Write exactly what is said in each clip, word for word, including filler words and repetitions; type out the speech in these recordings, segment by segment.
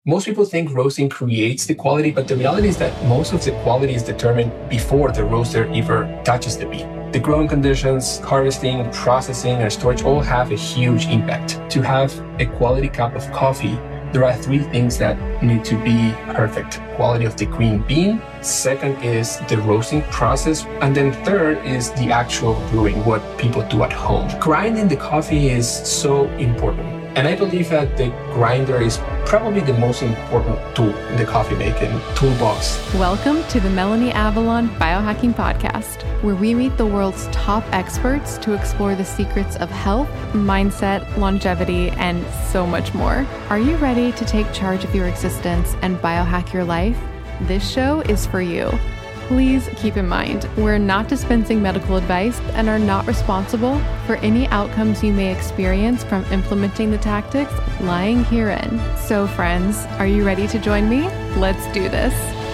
Most people think roasting creates the quality, but the reality is that most of the quality is determined before the roaster ever touches the bean. The growing conditions, harvesting, processing, and storage all have a huge impact. To have a quality cup of coffee, there are three things that need to be perfect. Quality of the green bean. Second is the roasting process. And then third is the actual brewing, what people do at home. Grinding the coffee is so important. And I believe that the grinder is probably the most important tool in the coffee making toolbox. Welcome to the Melanie Avalon Biohacking Podcast, where we meet the world's top experts to explore the secrets of health, mindset, longevity, and so much more. Are you ready to take charge of your existence and biohack your life? This show is for you. Please keep in mind, we're not dispensing medical advice and are not responsible for any outcomes you may experience from implementing the tactics lying herein. So friends, are you ready to join me? Let's do this.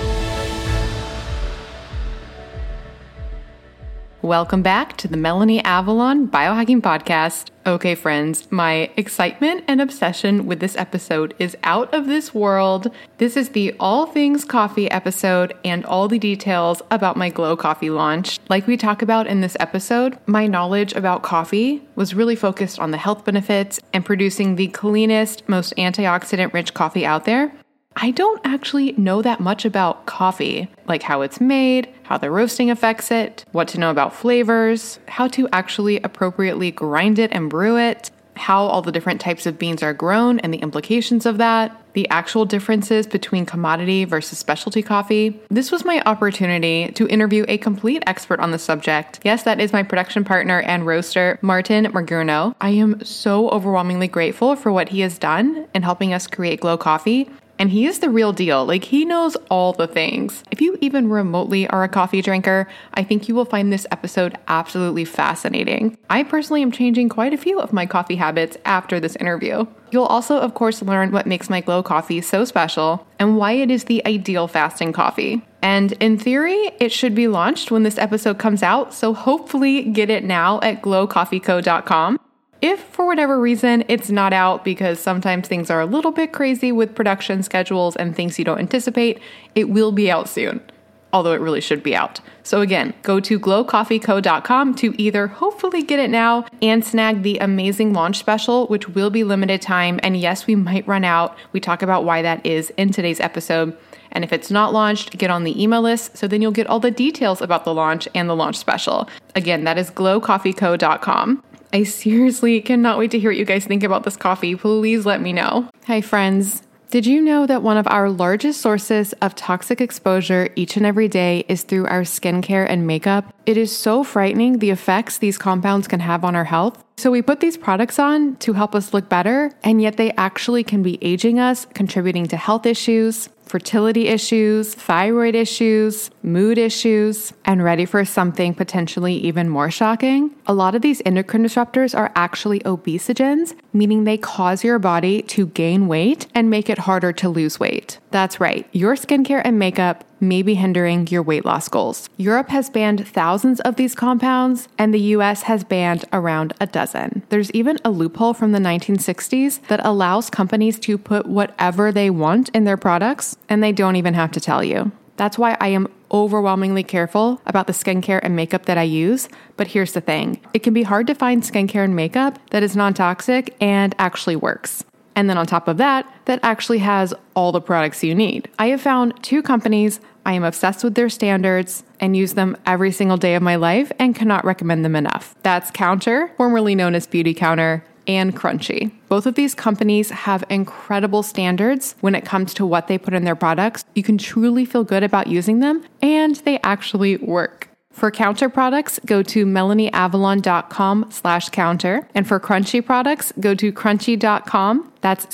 Welcome back to the Melanie Avalon Biohacking Podcast. Okay, friends, my excitement and obsession with this episode is out of this world. This is the all things coffee episode and all the details about my Glow Coffee launch. Like we talk about in this episode, my knowledge about coffee was really focused on the health benefits and producing the cleanest, most antioxidant-rich coffee out there. I don't actually know that much about coffee, like how it's made, how the roasting affects it, what to know about flavors, how to actually appropriately grind it and brew it, how all the different types of beans are grown and the implications of that, the actual differences between commodity versus specialty coffee. This was my opportunity to interview a complete expert on the subject. Yes, that is my production partner and roaster, Martin Magurno. I am so overwhelmingly grateful for what he has done in helping us create Glow Coffee. And he is the real deal. Like, he knows all the things. If you even remotely are a coffee drinker, I think you will find this episode absolutely fascinating. I personally am changing quite a few of my coffee habits after this interview. You'll also, of course, learn what makes my Glow Coffee so special and why it is the ideal fasting coffee. And in theory, it should be launched when this episode comes out, so hopefully get it now at glow coffee co dot com. If for whatever reason it's not out, because sometimes things are a little bit crazy with production schedules and things you don't anticipate, it will be out soon, although it really should be out. So again, go to glow coffee co dot com to either hopefully get it now and snag the amazing launch special, which will be limited time. And yes, we might run out. We talk about why that is in today's episode. And if it's not launched, get on the email list so then you'll get all the details about the launch and the launch special. Again, that is glow coffee co dot com. I seriously cannot wait to hear what you guys think about this coffee. Please let me know. Hi, friends. Did you know that one of our largest sources of toxic exposure each and every day is through our skincare and makeup? It is so frightening the effects these compounds can have on our health. So we put these products on to help us look better, and yet they actually can be aging us, contributing to health issues, fertility issues, thyroid issues, mood issues, and ready for something potentially even more shocking? A lot of these endocrine disruptors are actually obesogens, meaning they cause your body to gain weight and make it harder to lose weight. That's right, your skincare and makeup may be hindering your weight loss goals. Europe has banned thousands of these compounds, and the U S has banned around a dozen. There's even a loophole from the nineteen sixties that allows companies to put whatever they want in their products, and they don't even have to tell you. That's why I am overwhelmingly careful about the skincare and makeup that I use. But here's the thing. It can be hard to find skincare and makeup that is non-toxic and actually works. And then on top of that, that actually has all the products you need. I have found two companies I am obsessed with their standards and use them every single day of my life and cannot recommend them enough. That's Counter, formerly known as Beauty Counter, and Crunchy. Both of these companies have incredible standards when it comes to what they put in their products. You can truly feel good about using them, and they actually work. For Counter products, go to melanieavalon.com slash counter. And for Crunchy products, go to crunchy dot com. That's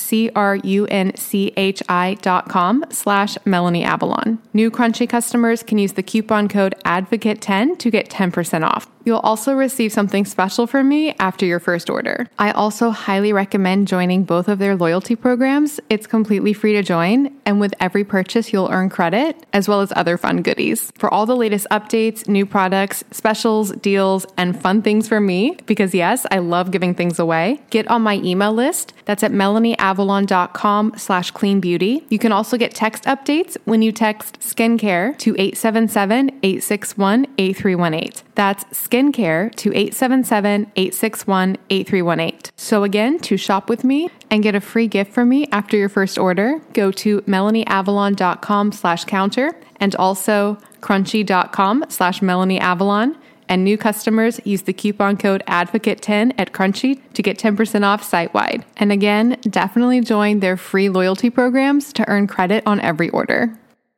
C-R-U-N-C-H-I dot com slash Melanie Avalon. New Crunchy customers can use the coupon code advocate ten to get ten percent off. You'll also receive something special from me after your first order. I also highly recommend joining both of their loyalty programs. It's completely free to join, and with every purchase, you'll earn credit, as well as other fun goodies. For all the latest updates, new products, specials, deals, and fun things for me, because yes, I love giving things away, get on my email list. That's at Melanie melanie-avalon.com slash clean beauty. You can also get text updates when you text skincare to eight seven seven, eight six one, eight three one eight. That's skincare to eight seven seven, eight six one, eight three one eight. So again, to shop with me and get a free gift from me after your first order, go to melanie-avalon.com slash counter and also crunchy.com slash melanie-avalon. And new customers use the coupon code advocate ten at Crunchy to get ten percent off site-wide. And again, definitely join their free loyalty programs to earn credit on every order.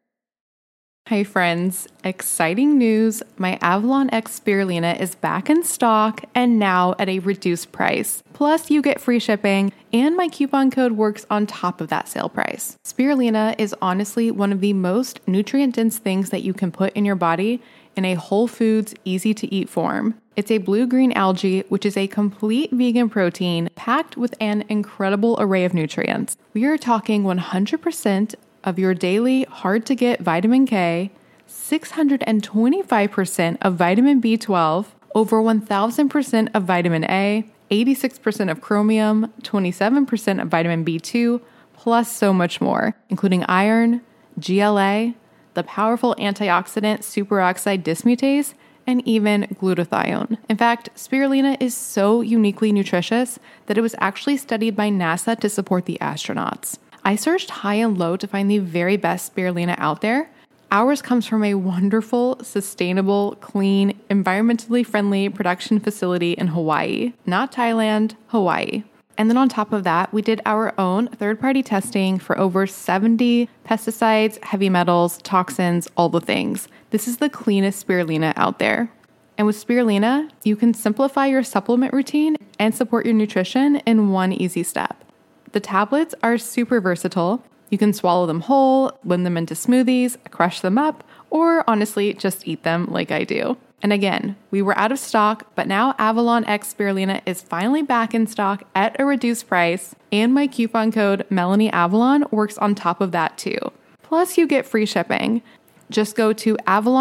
Hey friends, exciting news. My Avalon X Spirulina is back in stock and now at a reduced price. Plus you get free shipping and my coupon code works on top of that sale price. Spirulina is honestly one of the most nutrient-dense things that you can put in your body in a whole foods, easy to eat form. It's a blue-green algae, which is a complete vegan protein packed with an incredible array of nutrients. We are talking one hundred percent of your daily hard-to-get vitamin K, six hundred twenty-five percent of vitamin B twelve, over one thousand percent of vitamin A, eighty-six percent of chromium, twenty-seven percent of vitamin B two, plus so much more, including iron, G L A, the powerful antioxidant superoxide dismutase, and even glutathione. In fact, spirulina is so uniquely nutritious that it was actually studied by NASA to support the astronauts. I searched high and low to find the very best spirulina out there. Ours comes from a wonderful, sustainable, clean, environmentally friendly production facility in Hawaii, not Thailand, Hawaii. And then on top of that, we did our own third-party testing for over seventy pesticides, heavy metals, toxins, all the things. This is the cleanest spirulina out there. And with spirulina, you can simplify your supplement routine and support your nutrition in one easy step. The tablets are super versatile. You can swallow them whole, blend them into smoothies, crush them up, or honestly, just eat them like I do. And again, we were out of stock, but now Avalon X Spirulina is finally back in stock at a reduced price, and my coupon code MelanieAvalon works on top of that too. Plus, you get free shipping. Just go to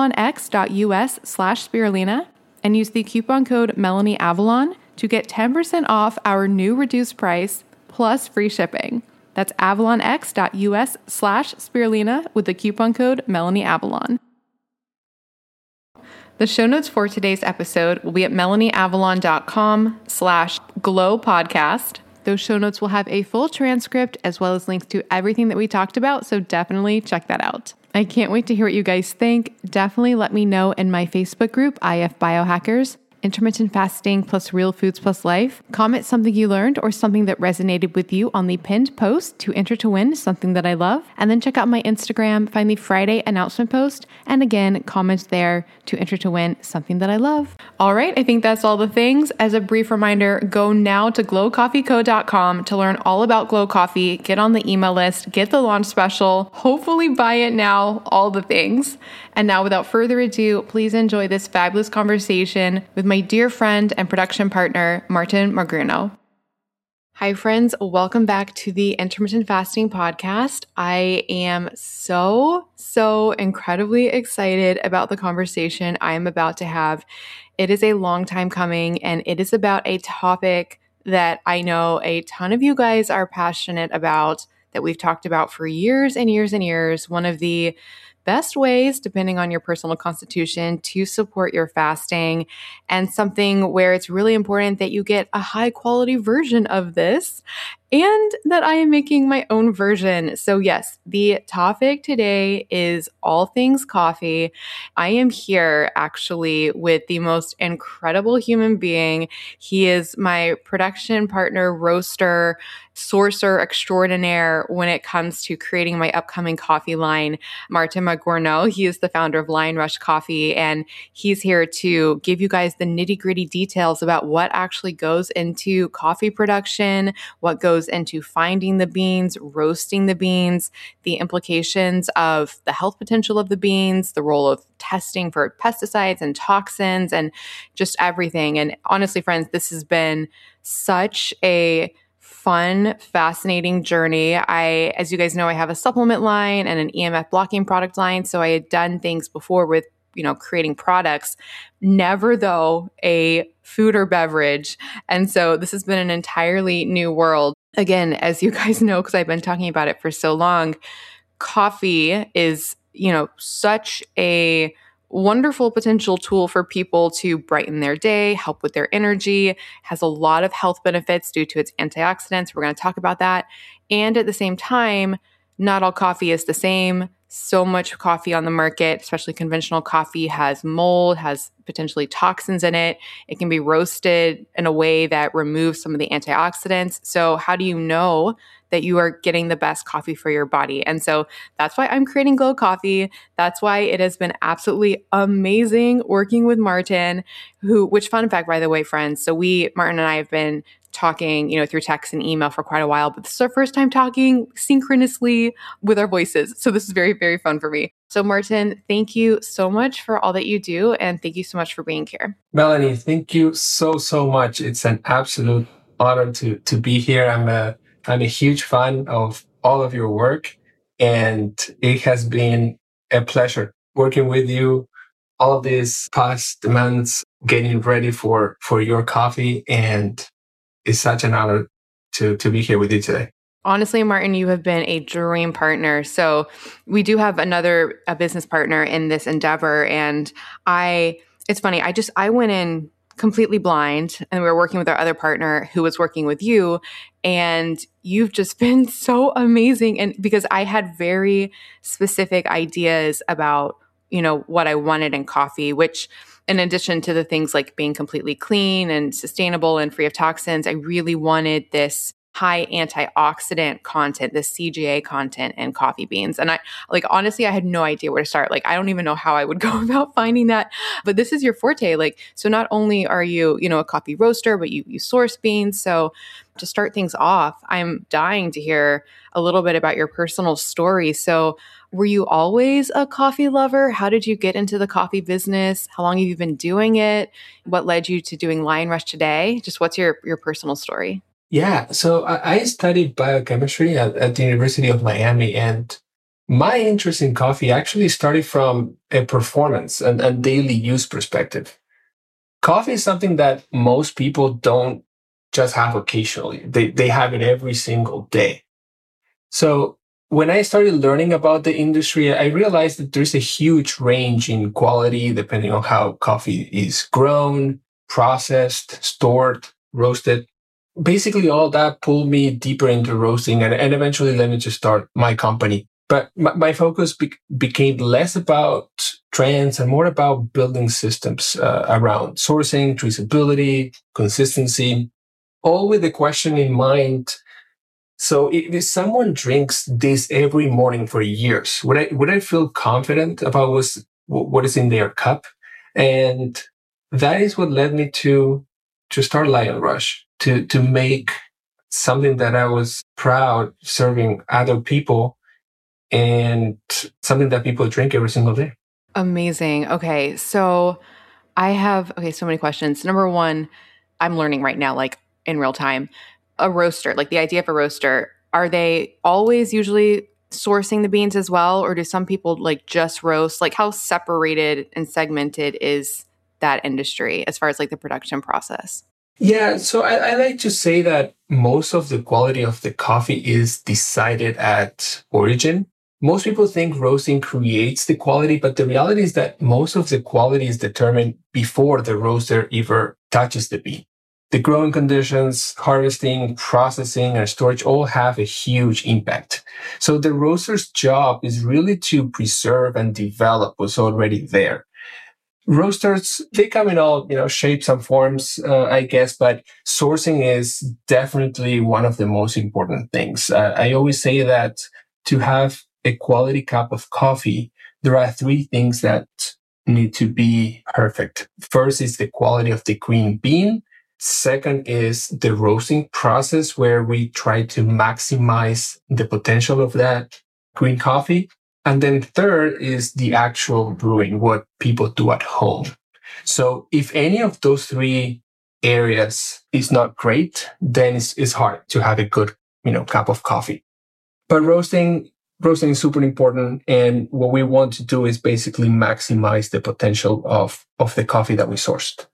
avalonx.us slash spirulina and use the coupon code MelanieAvalon to get ten percent off our new reduced price plus free shipping. That's avalonx.us slash spirulina with the coupon code MelanieAvalon. The show notes for today's episode will be at melanieavalon.com slash glow podcast. Those show notes will have a full transcript as well as links to everything that we talked about, so definitely check that out. I can't wait to hear what you guys think. Definitely let me know in my Facebook group, I F Biohackers. Intermittent fasting plus real foods plus life. Comment something you learned or something that resonated with you on the pinned post to enter to win something that I love. And then check out my Instagram, find the Friday announcement post, and again, comment there to enter to win something that I love. All right, I think that's all the things. As a brief reminder, go now to glow coffee co dot com to learn all about Glow Coffee, get on the email list, get the launch special, hopefully buy it now, all the things. And now without further ado, please enjoy this fabulous conversation with my dear friend and production partner, Martin Magruno. Hi friends, welcome back to the Intermittent Fasting Podcast. I am so, so incredibly excited about the conversation I am about to have. It is a long time coming and it is about a topic that I know a ton of you guys are passionate about, that we've talked about for years and years and years. One of the best ways, depending on your personal constitution, to support your fasting, and something where it's really important that you get a high quality version of this and that I am making my own version. So yes, the topic today is all things coffee. I am here actually with the most incredible human being. He is my production partner, roaster, sourcer extraordinaire when it comes to creating my upcoming coffee line, Martin Magruno. He is the founder of Lion Rush Coffee, and he's here to give you guys the nitty-gritty details about what actually goes into coffee production, what goes into finding the beans, roasting the beans, the implications of the health potential of the beans, the role of testing for pesticides and toxins, and just everything. And honestly, friends, this has been such a fun, fascinating journey. I, as you guys know, I have a supplement line and an E M F blocking product line. So I had done things before with, you know, creating products, never though a food or beverage. And so this has been an entirely new world. Again, as you guys know, because I've been talking about it for so long, coffee is, you know, such a wonderful potential tool for people to brighten their day, help with their energy, has a lot of health benefits due to its antioxidants. We're going to talk about that. And at the same time, not all coffee is the same. So much coffee on the market, especially conventional coffee, has mold, has potentially toxins in it. It can be roasted in a way that removes some of the antioxidants. So how do you know that you are getting the best coffee for your body? And so that's why I'm creating Glow Coffee. That's why it has been absolutely amazing working with Martin, who, which fun fact, by the way, friends. So we, Martin and I have been talking, you know, through text and email for quite a while, but this is our first time talking synchronously with our voices. So this is very, very fun for me. So Martin, thank you so much for all that you do. And thank you so much for being here. Melanie, thank you so, so much. It's an absolute honor to, to be here. I'm a, I'm a huge fan of all of your work, and it has been a pleasure working with you all of these past months, getting ready for, for your coffee. And it's such an honor to, to be here with you today. Honestly, Martin, you have been a dream partner. So we do have another a business partner in this endeavor. And I, it's funny, I just, I went in completely blind, and we were working with our other partner who was working with you. And you've just been so amazing. And because I had very specific ideas about, you know, what I wanted in coffee, which in addition to the things like being completely clean and sustainable and free of toxins, I really wanted this high antioxidant content, this C G A content in coffee beans. And I, like, honestly, I had no idea where to start. Like, I don't even know how I would go about finding that, but this is your forte. Like, so not only are you, you know, a coffee roaster, but you, you source beans. So to start things off, I'm dying to hear a little bit about your personal story. So were you always a coffee lover? How did you get into the coffee business? How long have you been doing it? What led you to doing Lion Rush today? Just what's your, your personal story? Yeah, so I, I studied biochemistry at, at the University of Miami, and my interest in coffee actually started from a performance and, and daily use perspective. Coffee is something that most people don't just have occasionally. They, they have it every single day. So when I started learning about the industry, I realized that there's a huge range in quality depending on how coffee is grown, processed, stored, roasted. Basically, all that pulled me deeper into roasting and, and eventually led me to start my company. But my, my focus be- became less about trends and more about building systems uh, around sourcing, traceability, consistency, all with the question in mind. So if, if someone drinks this every morning for years, would I, would I feel confident about what's, what is in their cup? And that is what led me to, to start Lion Rush. To, to make something that I was proud serving other people and something that people drink every single day. Amazing. Okay. So I have, okay, so many questions. Number one, I'm learning right now, like in real time, a roaster, like the idea of a roaster, are they always usually sourcing the beans as well? Or do some people like just roast? Like how separated and segmented is that industry as far as like the production process? Yeah, so I, I like to say that most of the quality of the coffee is decided at origin. Most people think roasting creates the quality, but the reality is that most of the quality is determined before the roaster ever touches the bean. The growing conditions, harvesting, processing, and storage all have a huge impact. So the roaster's job is really to preserve and develop what's already there. Roasters, they come in all, you know, shapes and forms, uh, I guess, but sourcing is definitely one of the most important things. Uh, I always say that to have a quality cup of coffee, there are three things that need to be perfect. First is the quality of the green bean. Second is the roasting process, where we try to maximize the potential of that green coffee. And then third is the actual brewing, what people do at home. So if any of those three areas is not great, then it's, it's hard to have a good, you know, cup of coffee. But roasting, roasting is super important. And what we want to do is basically maximize the potential of, of the coffee that we sourced.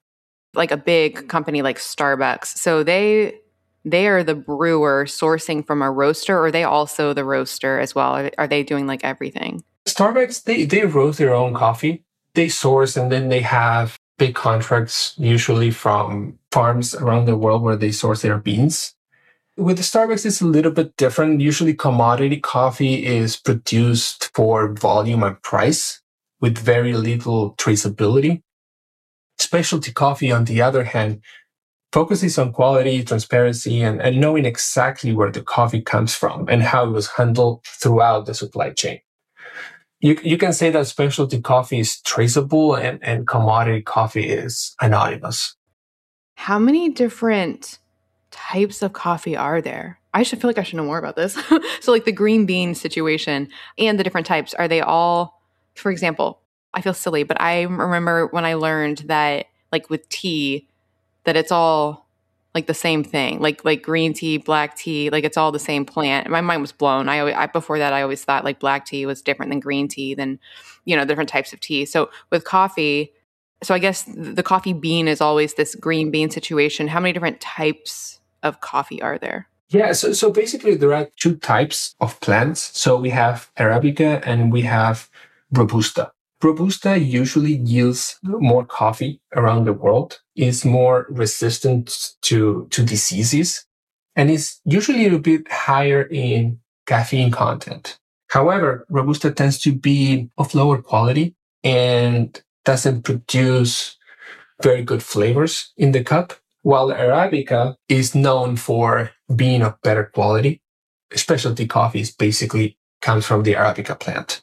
like a big company like Starbucks. So they they are the brewer sourcing from a roaster, or are they also the roaster as well? Are, are they doing like everything? Starbucks, they, they roast their own coffee. They source and then they have big contracts, usually from farms around the world where they source their beans. With the Starbucks, it's a little bit different. Usually commodity coffee is produced for volume and price with very little traceability. Specialty coffee, on the other hand, focuses on quality, transparency, and, and knowing exactly where the coffee comes from and how it was handled throughout the supply chain. You, you can say that specialty coffee is traceable and, and commodity coffee is anonymous. How many different types of coffee are there? I should feel like I should know more about this. So like the green bean situation and the different types, are they all, for example, I feel silly, but I remember when I learned that like with tea, that it's all like the same thing, like like green tea, black tea, like it's all the same plant. My mind was blown. I, always, I before that, I always thought like black tea was different than green tea, than, you know, different types of tea. So with coffee, so I guess the coffee bean is always this green bean situation. How many different types of coffee are there? Yeah, so, so basically there are two types of plants. So we have Arabica and we have Robusta. Robusta usually yields more coffee around the world, is more resistant to, to diseases, and is usually a little bit higher in caffeine content. However, Robusta tends to be of lower quality and doesn't produce very good flavors in the cup, while Arabica is known for being of better quality. Specialty coffees basically comes from the Arabica plant.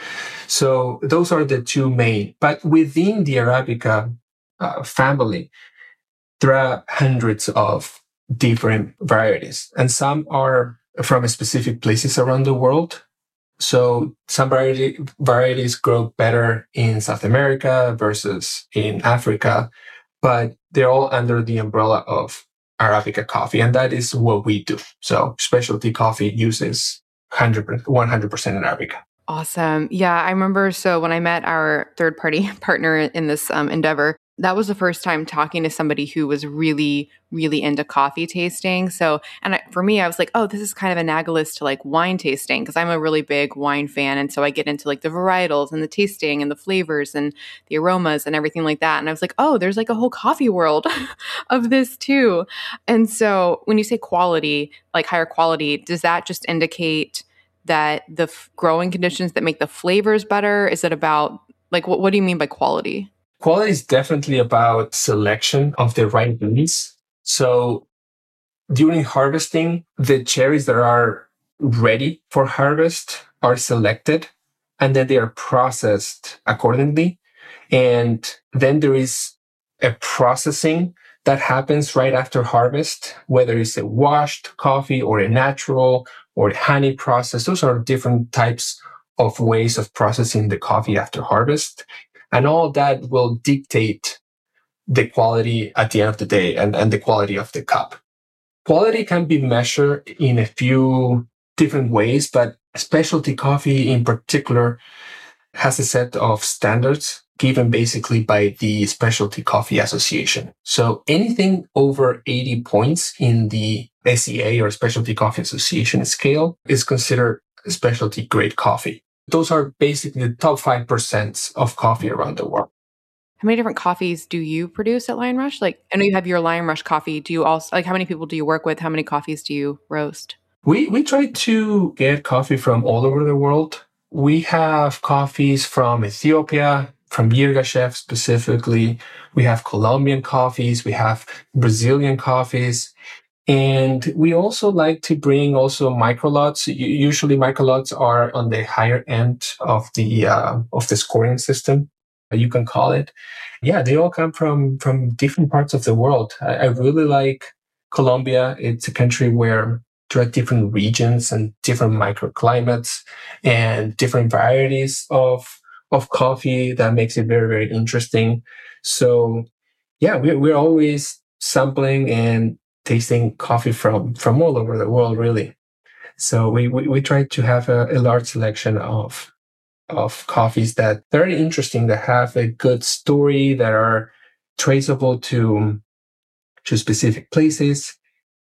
So those are the two main. But within the Arabica uh, family, there are hundreds of different varieties, and some are from specific places around the world. So some variety, varieties grow better in South America versus in Africa, but they're all under the umbrella of Arabica coffee, and that is what we do. So specialty coffee uses one hundred percent Arabica. Awesome. Yeah, I remember. So when I met our third party partner in this um, endeavor, that was the first time talking to somebody who was really, really into coffee tasting. So, and I, for me, I was like, oh, this is kind of analogous to like wine tasting, because I'm a really big wine fan. And so I get into like the varietals and the tasting and the flavors and the aromas and everything like that. And I was like, oh, there's like a whole coffee world of this too. And so when you say quality, like higher quality, does that just indicate that the f- growing conditions that make the flavors better? Is it about like, what, what do you mean by quality? Quality is definitely about selection of the right beans. So during harvesting, the cherries that are ready for harvest are selected and then they are processed accordingly. And then there is a processing that happens right after harvest, whether it's a washed coffee or a natural or a honey process. Those are different types of ways of processing the coffee after harvest. And all that will dictate the quality at the end of the day and, and the quality of the cup. Quality can be measured in a few different ways, but specialty coffee in particular has a set of standards given basically by the Specialty Coffee Association. So anything over eighty points in the S C A or Specialty Coffee Association scale is considered specialty grade coffee. Those are basically the top five percent of coffee around the world. How many different coffees do you produce at Lion Rush? Like, I know you have your Lion Rush coffee. Do you also, like, how many people do you work with? How many coffees do you roast? We we try to get coffee from all over the world. We have coffees from Ethiopia, from Yirgacheffe specifically. We have Colombian coffees. We have Brazilian coffees. And we also like to bring also microlots. Usually microlots are on the higher end of the uh, of the scoring system, you can call it. Yeah, they all come from from different parts of the world. I, I really like Colombia. It's a country where there are different regions and different microclimates and different varieties of of coffee that makes it very, very interesting. So yeah, we're we're always sampling and tasting coffee from from all over the world, really. So we we, we try to have a, a large selection of of coffees that are very interesting, that have a good story, that are traceable to, to specific places,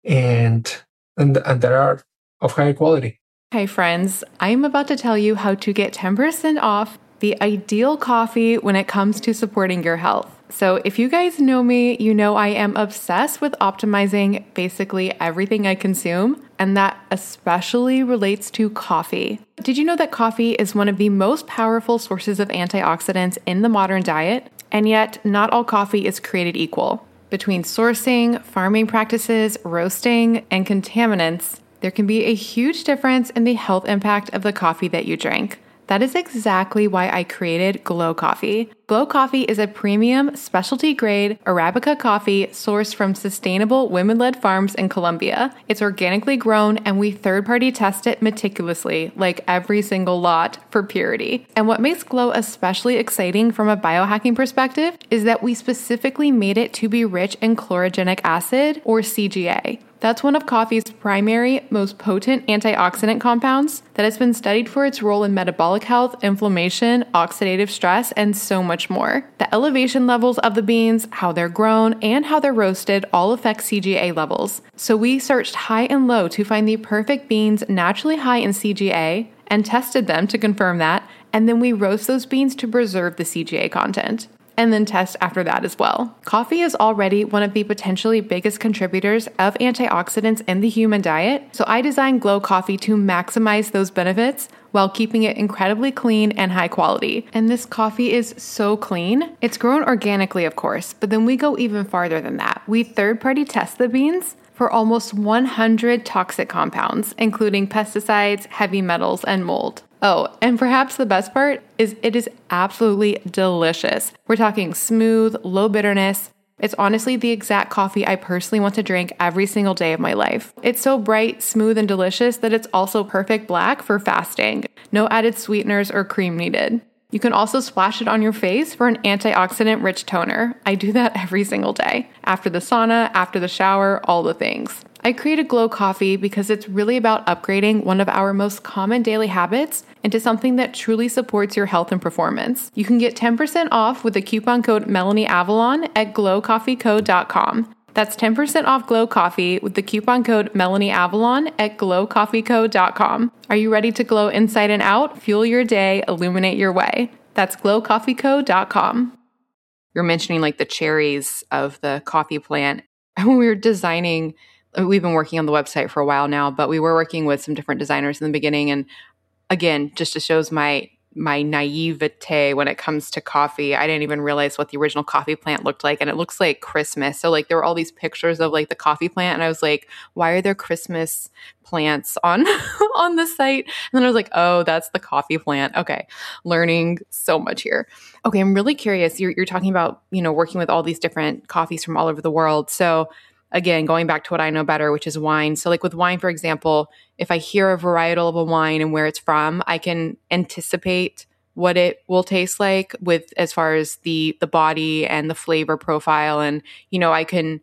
and, and, and that are of higher quality. Hi, friends. I'm about to tell you how to get ten percent off the ideal coffee when it comes to supporting your health. So if you guys know me, you know I am obsessed with optimizing basically everything I consume, and that especially relates to coffee. Did you know that coffee is one of the most powerful sources of antioxidants in the modern diet? And yet, not all coffee is created equal. Between sourcing, farming practices, roasting, and contaminants, there can be a huge difference in the health impact of the coffee that you drink. That is exactly why I created Glow Coffee. Glow Coffee is a premium, specialty-grade Arabica coffee sourced from sustainable women-led farms in Colombia. It's organically grown, and we third-party test it meticulously, like every single lot, for purity. And what makes Glow especially exciting from a biohacking perspective is that we specifically made it to be rich in chlorogenic acid, or C G A. That's one of coffee's primary, most potent antioxidant compounds that has been studied for its role in metabolic health, inflammation, oxidative stress, and so much more. The elevation levels of the beans, how they're grown, and how they're roasted all affect C G A levels. So we searched high and low to find the perfect beans naturally high in C G A and tested them to confirm that, and then we roast those beans to preserve the C G A content. And then test after that as well. Coffee is already one of the potentially biggest contributors of antioxidants in the human diet, so I designed Glow Coffee to maximize those benefits while keeping it incredibly clean and high quality. And this coffee is so clean. It's grown organically, of course, but then we go even farther than that. We third-party test the beans for almost one hundred toxic compounds, including pesticides, heavy metals, and mold. Oh, and perhaps the best part is it is absolutely delicious. We're talking smooth, low bitterness. It's honestly the exact coffee I personally want to drink every single day of my life. It's so bright, smooth, and delicious that it's also perfect black for fasting. No added sweeteners or cream needed. You can also splash it on your face for an antioxidant-rich toner. I do that every single day. After the sauna, after the shower, all the things. I created Glow Coffee because it's really about upgrading one of our most common daily habits into something that truly supports your health and performance. You can get ten percent off with the coupon code MELANIEAVALON at glow coffee co dot com. That's ten percent off Glow Coffee with the coupon code MELANIEAVALON at glow coffee co dot com. Are you ready to glow inside and out, fuel your day, illuminate your way? That's glow coffee co dot com. You're mentioning like the cherries of the coffee plant. When we were designing, we've been working on the website for a while now, but we were working with some different designers in the beginning. And again, just to shows my my naivete when it comes to coffee. I didn't even realize what the original coffee plant looked like. And it looks like Christmas. So like there were all these pictures of like the coffee plant. And I was like, why are there Christmas plants on, on the site? And then I was like, oh, that's the coffee plant. Okay. Learning so much here. Okay. I'm really curious. You're, you're talking about, you know, working with all these different coffees from all over the world. So again, going back to what I know better, which is wine. So like with wine, for example, if I hear a varietal of a wine and where it's from, I can anticipate what it will taste like with as far as the the body and the flavor profile. And, you know, I can,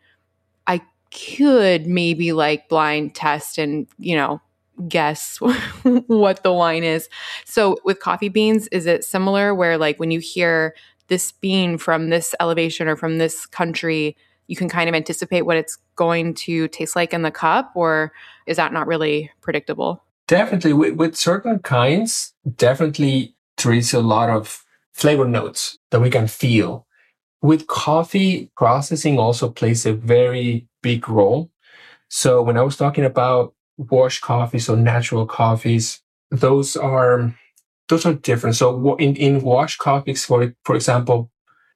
I could maybe like blind test and, you know, guess what the wine is. So with coffee beans, is it similar where like when you hear this bean from this elevation or from this country, you can kind of anticipate what it's going to taste like in the cup, or is that not really predictable? Definitely. With, with certain kinds, definitely there is a lot of flavor notes that we can feel. With coffee, processing also plays a very big role. So when I was talking about washed coffees or natural coffees, those are those are different. So in, in washed coffees, for for example,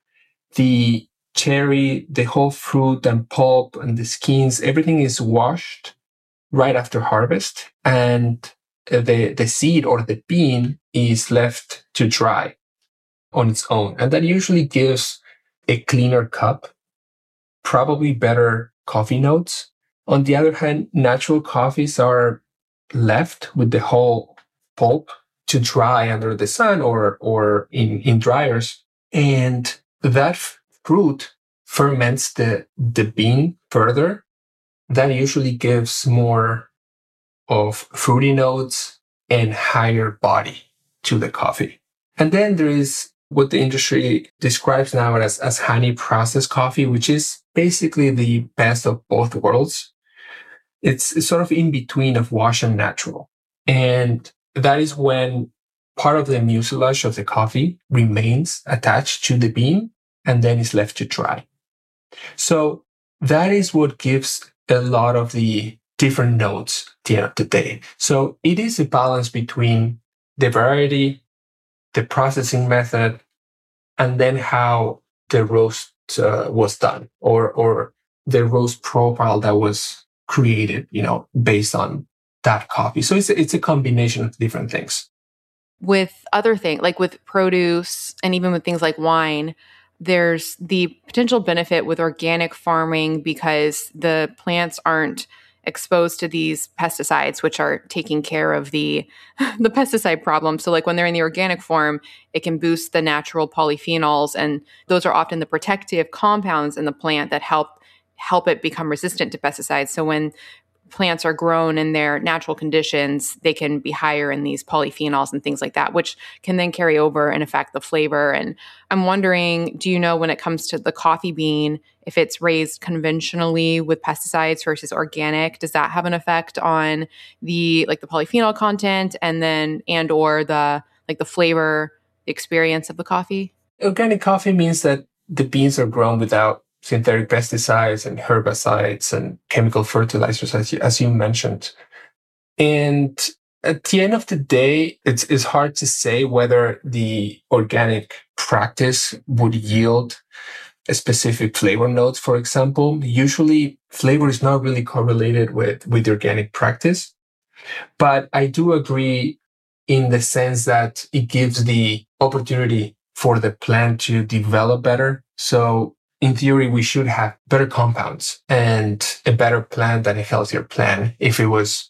the cherry, the whole fruit and pulp and the skins, everything is washed right after harvest. And the, the seed or the bean is left to dry on its own. And that usually gives a cleaner cup, probably better coffee notes. On the other hand, natural coffees are left with the whole pulp to dry under the sun or, or in, in dryers. And that fruit ferments the, the bean further. That usually gives more of fruity notes and higher body to the coffee. And then there is what the industry describes now as, as honey processed coffee, which is basically the best of both worlds. It's, it's sort of in between of wash and natural. And that is when part of the mucilage of the coffee remains attached to the bean and then is left to dry. So that is what gives a lot of the different notes at the end of the day. So it is a balance between the variety, the processing method, and then how the roast uh, was done, or or the roast profile that was created, you know, based on that coffee. So it's a, it's a combination of different things. With other things, like with produce and even with things like wine, there's the potential benefit with organic farming because the plants aren't exposed to these pesticides, which are taking care of the the pesticide problem. So like when they're in the organic form, it can boost the natural polyphenols, and those are often the protective compounds in the plant that help help it become resistant to pesticides. So when plants are grown in their natural conditions, they can be higher in these polyphenols and things like that, which can then carry over and affect the flavor. And I'm wondering, do you know when it comes to the coffee bean, if it's raised conventionally with pesticides versus organic, does that have an effect on the like the polyphenol content and then and or the like the flavor experience of the coffee? Organic coffee means that the beans are grown without synthetic pesticides and herbicides and chemical fertilizers, as you, as you mentioned. And at the end of the day, it's, it's hard to say whether the organic practice would yield a specific flavor notes, for example. Usually, flavor is not really correlated with, with the organic practice. But I do agree in the sense that it gives the opportunity for the plant to develop better. So in theory, we should have better compounds and a better plant than a healthier plant if it was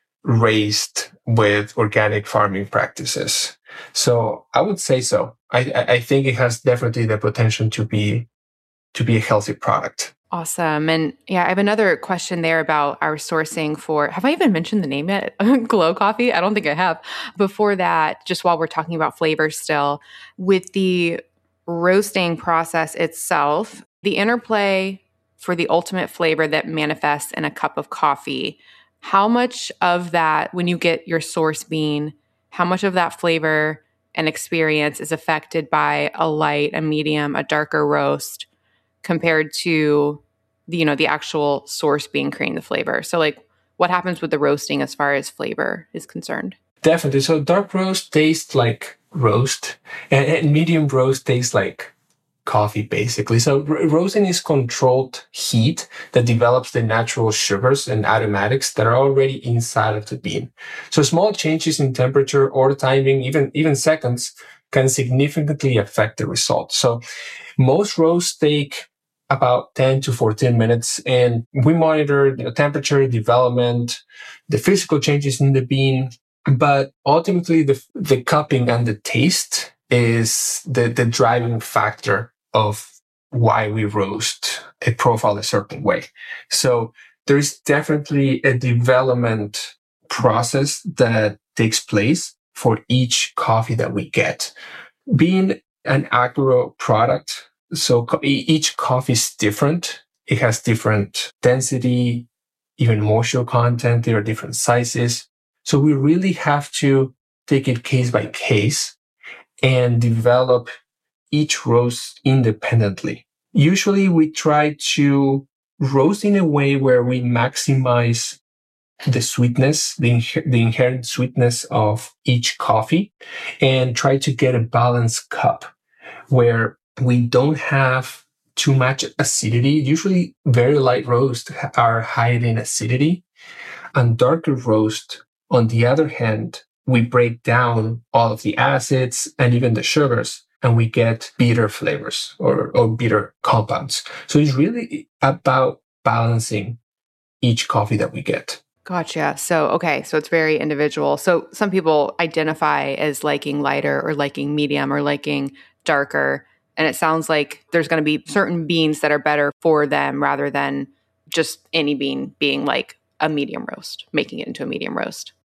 raised with organic farming practices. So I would say so. I, I think it has definitely the potential to be to be a healthy product. Awesome. And yeah, I have another question there about our sourcing for, have I even mentioned the name yet? Glow Coffee? I don't think I have. Before that, just while we're talking about flavors still, with the roasting process itself, the interplay for the ultimate flavor that manifests in a cup of coffee, how much of that, when you get your source bean, how much of that flavor and experience is affected by a light, a medium, a darker roast compared to the, you know, the actual source being creating the flavor? So like what happens with the roasting as far as flavor is concerned? Definitely. So dark roast tastes like roast, and, and medium roast tastes like coffee, basically. So ro- roasting is controlled heat that develops the natural sugars and aromatics that are already inside of the bean. So small changes in temperature or timing, even, even seconds, can significantly affect the result. So most roasts take about ten to fourteen minutes, and we monitor the temperature, development, the physical changes in the bean. But ultimately, the the cupping and the taste is the, the driving factor of why we roast a profile a certain way. So there's definitely a development process that takes place for each coffee that we get. Being an agro product, so co- each coffee is different. It has different density, even moisture content. There are different sizes. So we really have to take it case by case and develop each roast independently. Usually we try to roast in a way where we maximize the sweetness, the, in- the inherent sweetness of each coffee, and try to get a balanced cup where we don't have too much acidity. Usually very light roasts are high in acidity, and darker roast, on the other hand, we break down all of the acids and even the sugars, and we get bitter flavors or, or bitter compounds. So it's really about balancing each coffee that we get. Gotcha. So, okay. So it's very individual. So some people identify as liking lighter or liking medium or liking darker. And it sounds like there's going to be certain beans that are better for them rather than just any bean being like a medium roast, making it into a medium roast.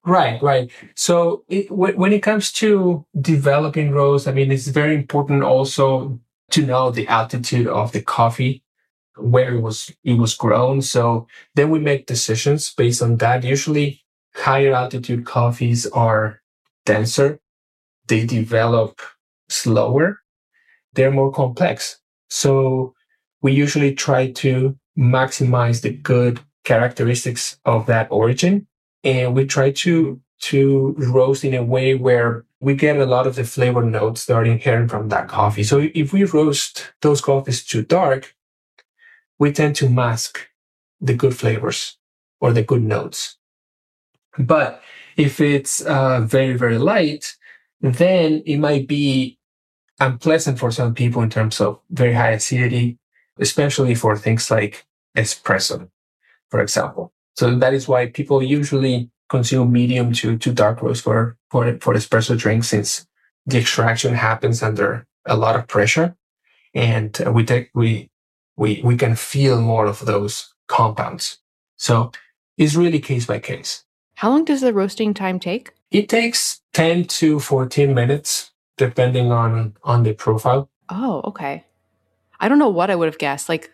Right, right. So it, w- when it comes to developing roast, I mean, it's very important also to know the altitude of the coffee, where it was it was grown. So then we make decisions based on that. Usually, higher altitude coffees are denser. They develop slower. They're more complex. So we usually try to maximize the good characteristics of that origin. And we try to, to roast in a way where we get a lot of the flavor notes that are inherent from that coffee. So if we roast those coffees too dark, we tend to mask the good flavors or the good notes. But if it's uh, very, very light, then it might be unpleasant for some people in terms of very high acidity, especially for things like espresso, for example. So that is why people usually consume medium to, to dark roast for, for, for espresso drinks, since the extraction happens under a lot of pressure. And we take, we, we, we can feel more of those compounds. So it's really case by case. How long does the roasting time take? It takes ten to fourteen minutes, depending on, on the profile. Oh, okay. I don't know what I would have guessed. Like,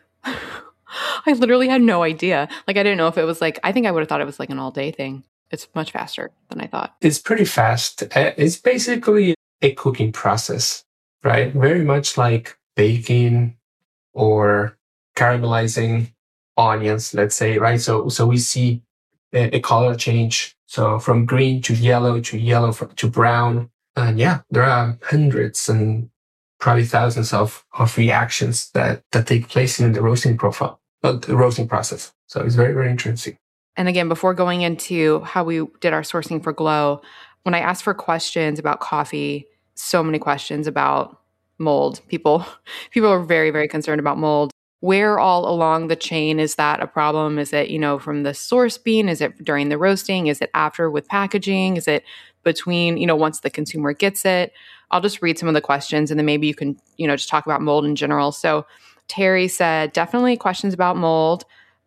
I literally had no idea. Like, I didn't know if it was like, I think I would have thought it was like an all day thing. It's much faster than I thought. It's pretty fast. It's basically a cooking process, right? Very much like baking or caramelizing onions, let's say, right? So, so we see a, a color change. So from green to yellow to yellow to brown. And yeah, there are hundreds and probably thousands of, of reactions that, that take place in the roasting profile, uh, the roasting process. So it's very, very interesting. And again, before going into how we did our sourcing for Glow, when I asked for questions about coffee, so many questions about mold. People, people are very, very concerned about mold. Where all along the chain is that a problem? Is it, you know, from the source bean? Is it during the roasting? Is it after with packaging? Is it between, you know, once the consumer gets it? I'll just read some of the questions and then maybe you can, you know, just talk about mold in general. So Terry said, definitely questions about mold.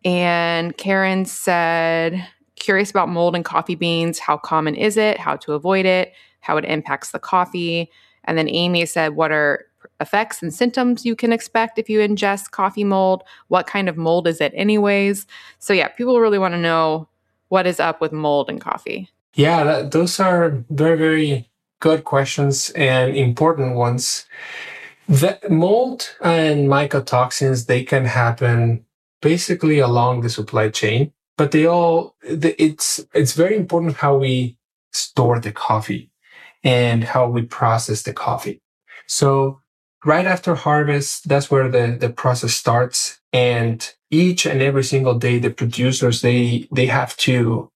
And Karen said, curious about mold in coffee beans. How common is it? How to avoid it? How it impacts the coffee? And then Amy said, what are effects and symptoms you can expect if you ingest coffee mold? What kind of mold is it anyways? So yeah, people really want to know what is up with mold in coffee. Yeah, that, those are very, very good questions and important ones. The mold and mycotoxins, they can happen basically along the supply chain, but they all, it's, it's very important how we store the coffee and how we process the coffee. So right after harvest, that's where the, the process starts. And each and every single day, the producers, they, they have to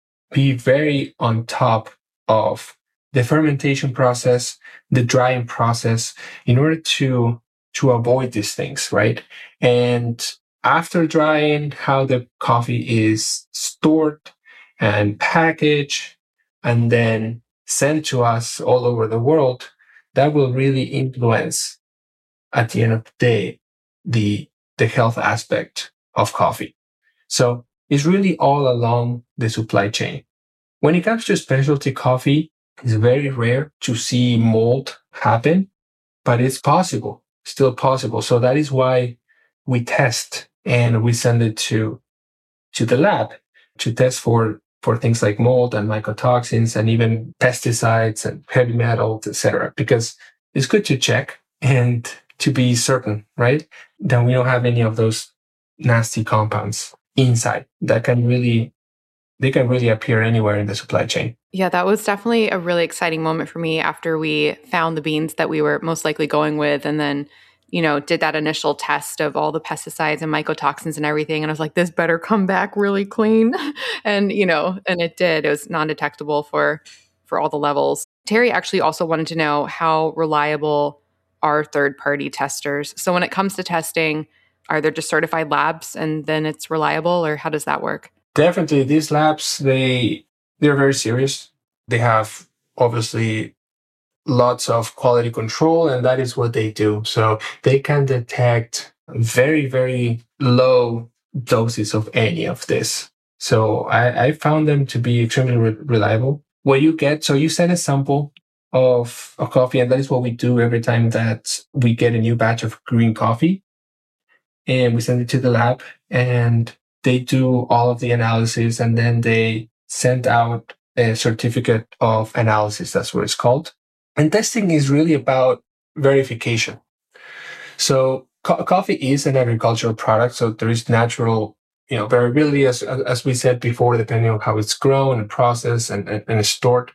be very on top of the fermentation process, the drying process, in order to, to avoid these things, right? And after drying, how the coffee is stored and packaged and then sent to us all over the world, that will really influence, at the end of the day, the, the health aspect of coffee. So it's really all along the supply chain. When it comes to specialty coffee, it's very rare to see mold happen, but it's possible, still possible. So that is why we test and we send it to, to the lab to test for, for things like mold and mycotoxins and even pesticides and heavy metals, et cetera, because it's good to check and to be certain, right, that we don't have any of those nasty compounds inside that can really, they can really appear anywhere in the supply chain. Yeah, that was definitely a really exciting moment for me after we found the beans that we were most likely going with and then, you know, did that initial test of all the pesticides and mycotoxins and everything. And I was like, this better come back really clean. And, you know, and it did. It was non-detectable for, for all the levels. Terry actually also wanted to know how reliable are third-party testers. So when it comes to testing, are there just certified labs and then it's reliable, or how does that work? Definitely. These labs, they, they're very serious. They have obviously lots of quality control, and that is what they do. So they can detect very, very low doses of any of this. So I, I found them to be extremely re- reliable. What you get, so you send a sample of a coffee, and that is what we do every time that we get a new batch of green coffee. And we send it to the lab, and they do all of the analysis, and then they send out a certificate of analysis. That's what it's called. And testing is really about verification. So co- coffee is an agricultural product, so there is natural, you know, variability, as as we said before, depending on how it's grown and processed and, and, and stored.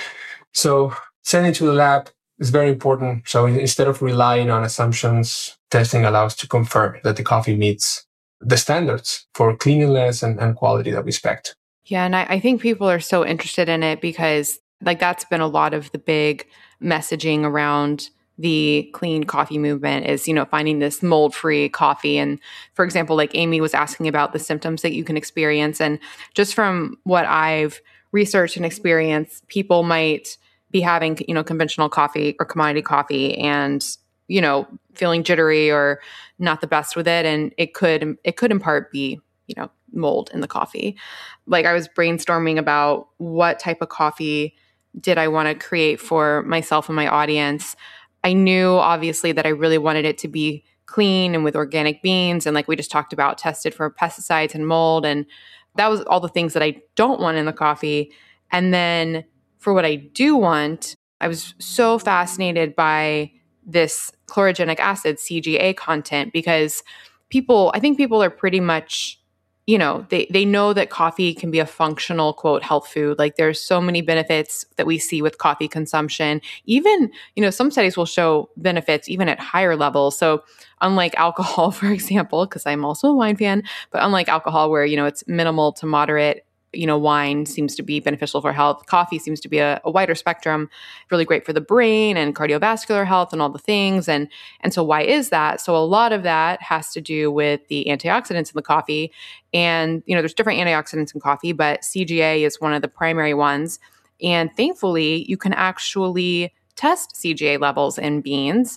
So sending to the lab is very important. So instead of relying on assumptions, testing allows to confirm that the coffee meets the standards for cleanliness and, and quality that we expect. Yeah, and I, I think people are so interested in it because like that's been a lot of the big messaging around the clean coffee movement is, you know, finding this mold-free coffee. And for example, like Amy was asking about the symptoms that you can experience. And just from what I've researched and experienced, people might be having, you know, conventional coffee or commodity coffee and, you know, feeling jittery or not the best with it. And it could, it could in part be, you know, mold in the coffee. Like I was brainstorming about what type of coffee did I want to create for myself and my audience. I knew obviously that I really wanted it to be clean and with organic beans. And like we just talked about, tested for pesticides and mold. And that was all the things that I don't want in the coffee. And then for what I do want, I was so fascinated by this chlorogenic acid, C G A content, because people, I think people are pretty much, you know, they, they know that coffee can be a functional, quote, health food. Like there's so many benefits that we see with coffee consumption. Even, you know, some studies will show benefits even at higher levels. So unlike alcohol, for example, because I'm also a wine fan, but unlike alcohol where, you know, it's minimal to moderate, you know, wine seems to be beneficial for health. Coffee seems to be a, a wider spectrum, really great for the brain and cardiovascular health and all the things. And, and so why is that? So a lot of that has to do with the antioxidants in the coffee. And, you know, there's different antioxidants in coffee, but C G A is one of the primary ones. And thankfully, you can actually test C G A levels in beans.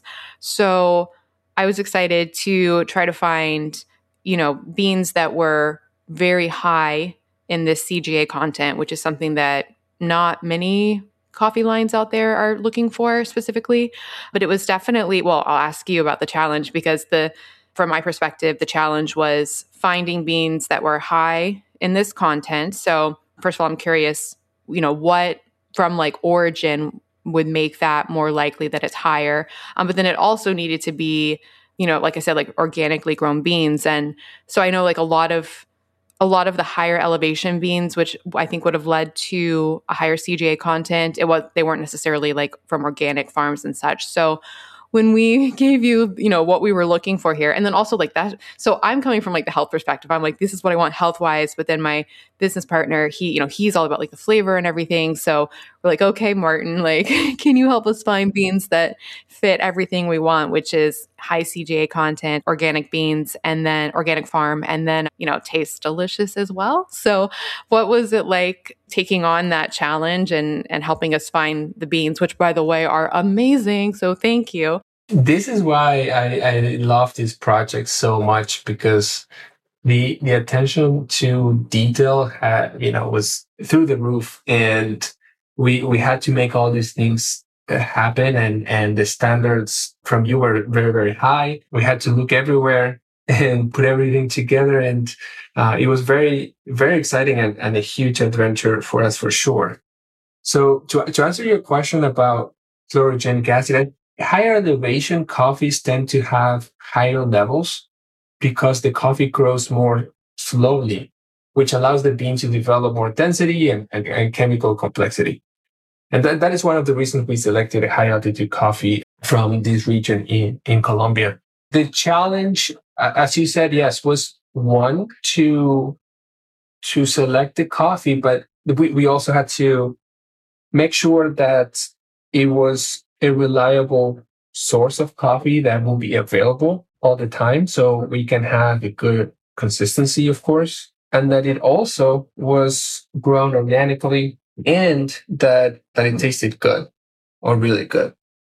So I was excited to try to find, you know, beans that were very high in this C G A content, which is something that not many coffee lines out there are looking for specifically. But it was definitely, well, I'll ask you about the challenge because the, from my perspective, the challenge was finding beans that were high in this content. So first of all, I'm curious, you know, what from like origin would make that more likely that it's higher. Um, but then it also needed to be, you know, like I said, like organically grown beans. And so I know like a lot of a lot of the higher elevation beans, which I think would have led to a higher C G A content, it was they weren't necessarily like from organic farms and such. So when we gave you, you know, what we were looking for here, and then also like that. So I'm coming from like the health perspective. I'm like, this is what I want health wise. But then my business partner, he, you know, he's all about like the flavor and everything. So we're like, okay, Martin, like, can you help us find beans that fit everything we want, which is high C G A content, organic beans, and then organic farm, and then, you know, taste delicious as well. So what was it like taking on that challenge and, and helping us find the beans, which by the way are amazing. So thank you. This is why I, I love this project so much, because the the attention to detail had, you know, was through the roof, and we we had to make all these things happen, and and the standards from you were very, very high. We had to look everywhere and put everything together, and uh, it was very, very exciting and, and a huge adventure for us for sure. So to to answer your question about chlorogenic acid, higher elevation coffees tend to have higher levels because the coffee grows more slowly, which allows the bean to develop more density and, and, and chemical complexity. And that, that is one of the reasons we selected a high altitude coffee from this region in, in Colombia. The challenge, as you said, yes, was one to, to select the coffee, but we, we also had to make sure that it was a reliable source of coffee that will be available all the time. So we can have a good consistency, of course, and that it also was grown organically and that, that it tasted good or really good.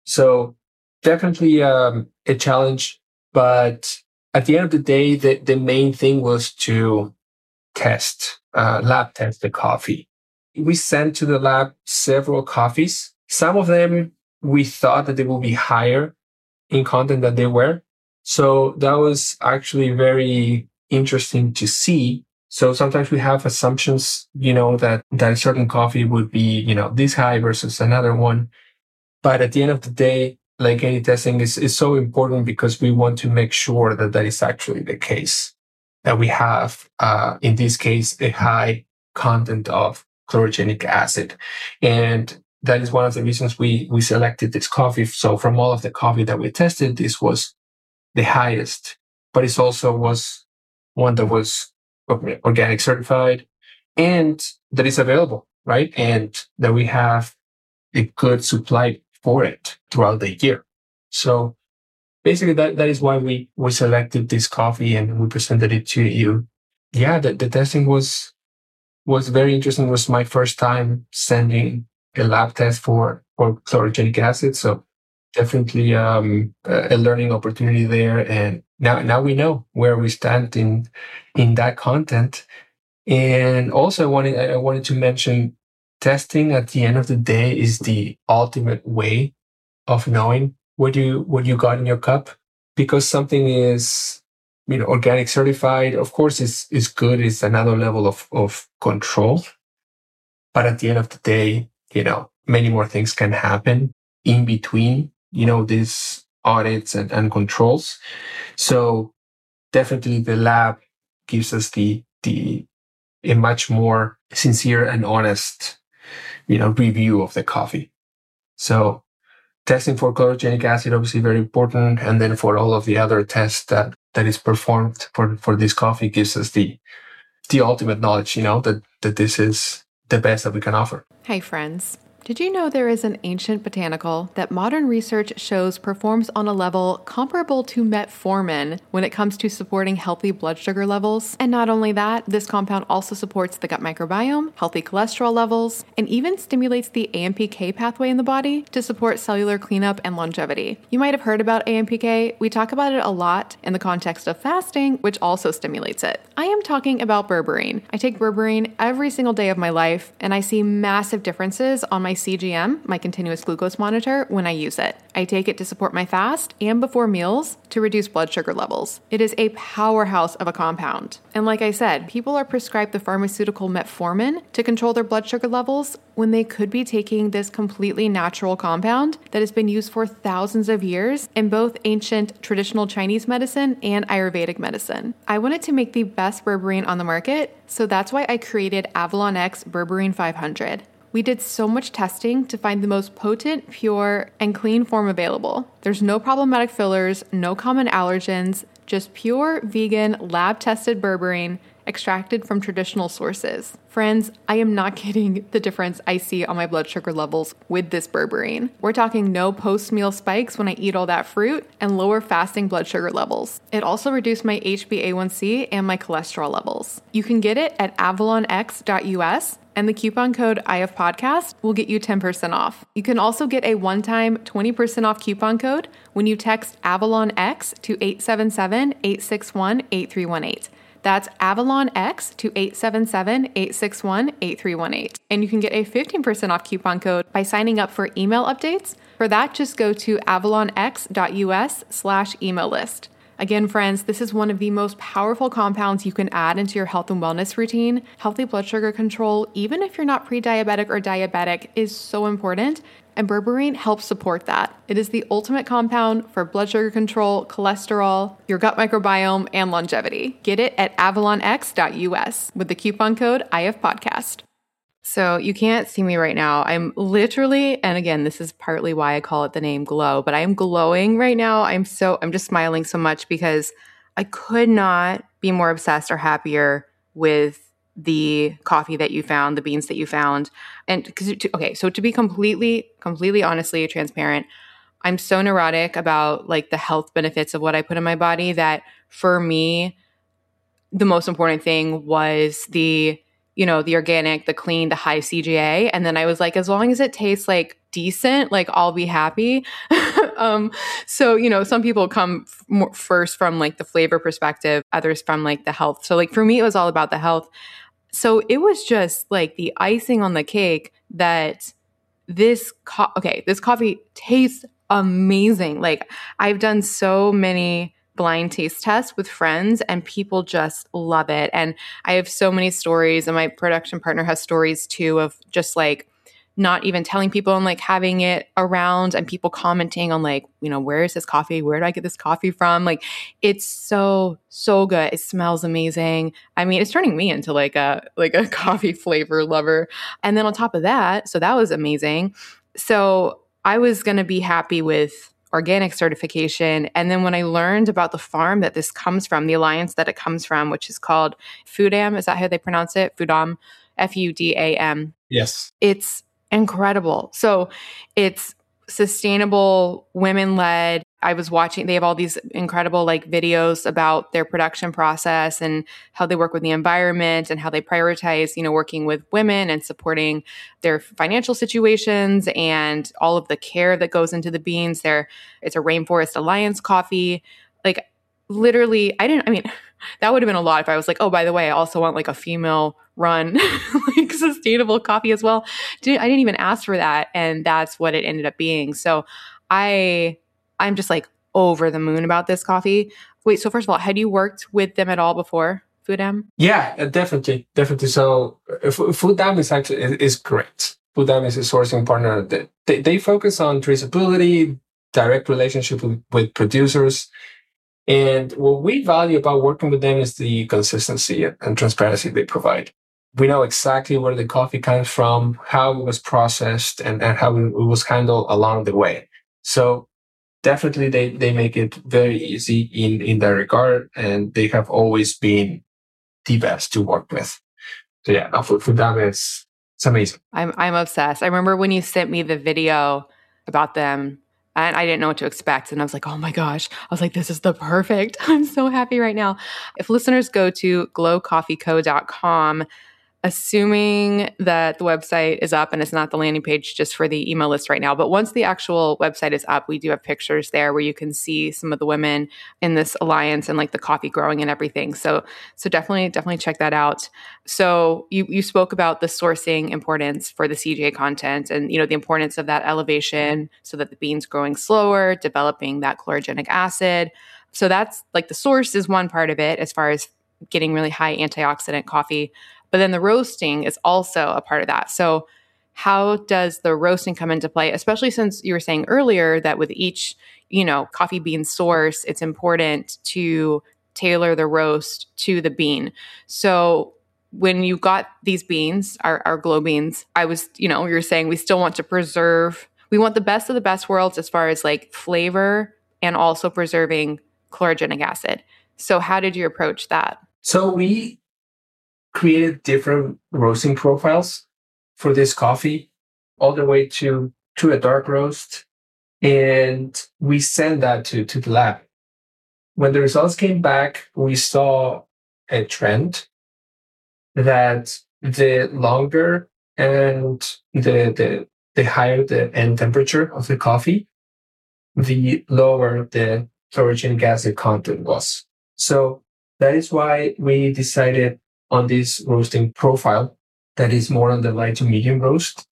So definitely um, a challenge, but at the end of the day, the, the main thing was to test uh, lab test the coffee. We sent to the lab several coffees. Some of them, we thought that they will be higher in content than they were. So that was actually very interesting to see. So sometimes we have assumptions, you know, that, that a certain coffee would be, you know, this high versus another one. But at the end of the day, like any testing is, is so important because we want to make sure that that is actually the case, that we have, uh, in this case, a high content of chlorogenic acid. And that is one of the reasons we, we selected this coffee. So from all of the coffee that we tested, this was the highest, but it also was one that was organic certified and that is available, right? And that we have a good supply for it throughout the year. So basically that, that is why we, we selected this coffee and we presented it to you. Yeah, the, the testing was, was very interesting. It was my first time sending a lab test for, for chlorogenic acid. So definitely um, a learning opportunity there. And now, now we know where we stand in, in that content. And also I wanted, I wanted to mention testing at the end of the day is the ultimate way of knowing what you, what you got in your cup, because something is, you know, organic certified. Of course, is is good. It's another level of, of control. But at the end of the day, you know, many more things can happen in between, you know, these audits and, and controls. So definitely the lab gives us the, the, a much more sincere and honest, you know, review of the coffee. So testing for chlorogenic acid, obviously very important. And then for all of the other tests that, that is performed for, for this coffee gives us the, the ultimate knowledge, you know, that, that this is the best that we can offer. Hey friends, did you know there is an ancient botanical that modern research shows performs on a level comparable to metformin when it comes to supporting healthy blood sugar levels? And not only that, this compound also supports the gut microbiome, healthy cholesterol levels, and even stimulates the A M P K pathway in the body to support cellular cleanup and longevity. You might have heard about A M P K. We talk about it a lot in the context of fasting, which also stimulates it. I am talking about berberine. I take berberine every single day of my life, and I see massive differences on my C G M, my continuous glucose monitor, when I use it. I take it to support my fast and before meals to reduce blood sugar levels. It is a powerhouse of a compound. And like I said, people are prescribed the pharmaceutical metformin to control their blood sugar levels when they could be taking this completely natural compound that has been used for thousands of years in both ancient traditional Chinese medicine and Ayurvedic medicine. I wanted to make the best berberine on the market, so that's why I created Avalon X Berberine five hundred. We did so much testing to find the most potent, pure, and clean form available. There's no problematic fillers, no common allergens, just pure, vegan, lab-tested berberine extracted from traditional sources. Friends, I am not kidding the difference I see on my blood sugar levels with this berberine. We're talking no post-meal spikes when I eat all that fruit and lower fasting blood sugar levels. It also reduced my H b A one C and my cholesterol levels. You can get it at avalon x dot u s. and the coupon code I F Podcast will get you ten percent off. You can also get a one-time twenty percent off coupon code when you text Avalon X to eight seven seven, eight six one, eight three one eight. That's Avalon X to eight seven seven, eight six one, eight three one eight. And you can get a fifteen percent off coupon code by signing up for email updates. For that, just go to avalon x dot u s slash email list. Again, friends, this is one of the most powerful compounds you can add into your health and wellness routine. Healthy blood sugar control, even if you're not pre-diabetic or diabetic, is so important, and berberine helps support that. It is the ultimate compound for blood sugar control, cholesterol, your gut microbiome, and longevity. Get it at avalon x dot u s with the coupon code I F Podcast. So you can't see me right now. I'm literally, and again, this is partly why I call it the name Glow, but I am glowing right now. I'm so, I'm just smiling so much because I could not be more obsessed or happier with the coffee that you found, the beans that you found. And because, okay, so to be completely, completely honestly transparent, I'm so neurotic about like the health benefits of what I put in my body that for me, the most important thing was the you know, the organic, the clean, the high C G A. And then I was like, as long as it tastes like decent, like I'll be happy. um, so, you know, some people come f- more first from like the flavor perspective, others from like the health. So like for me, it was all about the health. So it was just like the icing on the cake that this, co- okay, this coffee tastes amazing. Like I've done so many blind taste tests with friends and people just love it. And I have so many stories, and my production partner has stories too of just like not even telling people and like having it around and people commenting on like, you know, where is this coffee? Where do I get this coffee from? Like it's so, so good. It smells amazing. I mean, it's turning me into like a like a coffee flavor lover. And then on top of that, so that was amazing. So I was going to be happy with organic certification. And then when I learned about the farm that this comes from, the alliance that it comes from, which is called Fudam, is that how they pronounce it? Fudam, F U D A M. Yes. It's incredible. So it's sustainable, women-led. I was watching, they have all these incredible like videos about their production process and how they work with the environment and how they prioritize, you know, working with women and supporting their financial situations and all of the care that goes into the beans. There, it's a Rainforest Alliance coffee. Like literally, I didn't, I mean, that would have been a lot if I was like, oh, by the way, I also want like a female run, like sustainable coffee as well. Didn't, I didn't even ask for that. And that's what it ended up being. So I, I'm just like over the moon about this coffee. Wait, so first of all, had you worked with them at all before, Fudam? Yeah, uh, definitely. Definitely. So uh, F- Fudam is actually, is, is great. Fudam is a sourcing partner that they, they focus on traceability, direct relationship with, with producers. And what we value about working with them is the consistency and transparency they provide. We know exactly where the coffee comes from, how it was processed, and, and how it was handled along the way. So definitely they, they make it very easy in, in that regard, and they have always been the best to work with. So yeah, no, for, for them, it's, it's amazing. I'm I'm obsessed. I remember when you sent me the video about them, and I didn't know what to expect. And I was like, oh my gosh. I was like, this is the perfect. I'm so happy right now. If listeners go to glow coffee co dot com, assuming that the website is up and it's not the landing page just for the email list right now, but once the actual website is up, we do have pictures there where you can see some of the women in this alliance and like the coffee growing and everything. So, so definitely, definitely check that out. So you you spoke about the sourcing importance for the C J content and, you know, the importance of that elevation so that the bean's growing slower, developing that chlorogenic acid. So that's like the source is one part of it as far as getting really high antioxidant coffee. But then the roasting is also a part of that. So how does the roasting come into play, especially since you were saying earlier that with each, you know, coffee bean source, it's important to tailor the roast to the bean. So when you got these beans, our, our glow beans, I was, you know, you were saying we still want to preserve, we want the best of the best worlds as far as like flavor and also preserving chlorogenic acid. So how did you approach that? So we created different roasting profiles for this coffee, all the way to, to a dark roast. And we sent that to, to the lab. When the results came back, we saw a trend that the longer and the, the, the higher the end temperature of the coffee, the lower the chlorogenic acid content was. So that is why we decided on this roasting profile that is more on the light to medium roast.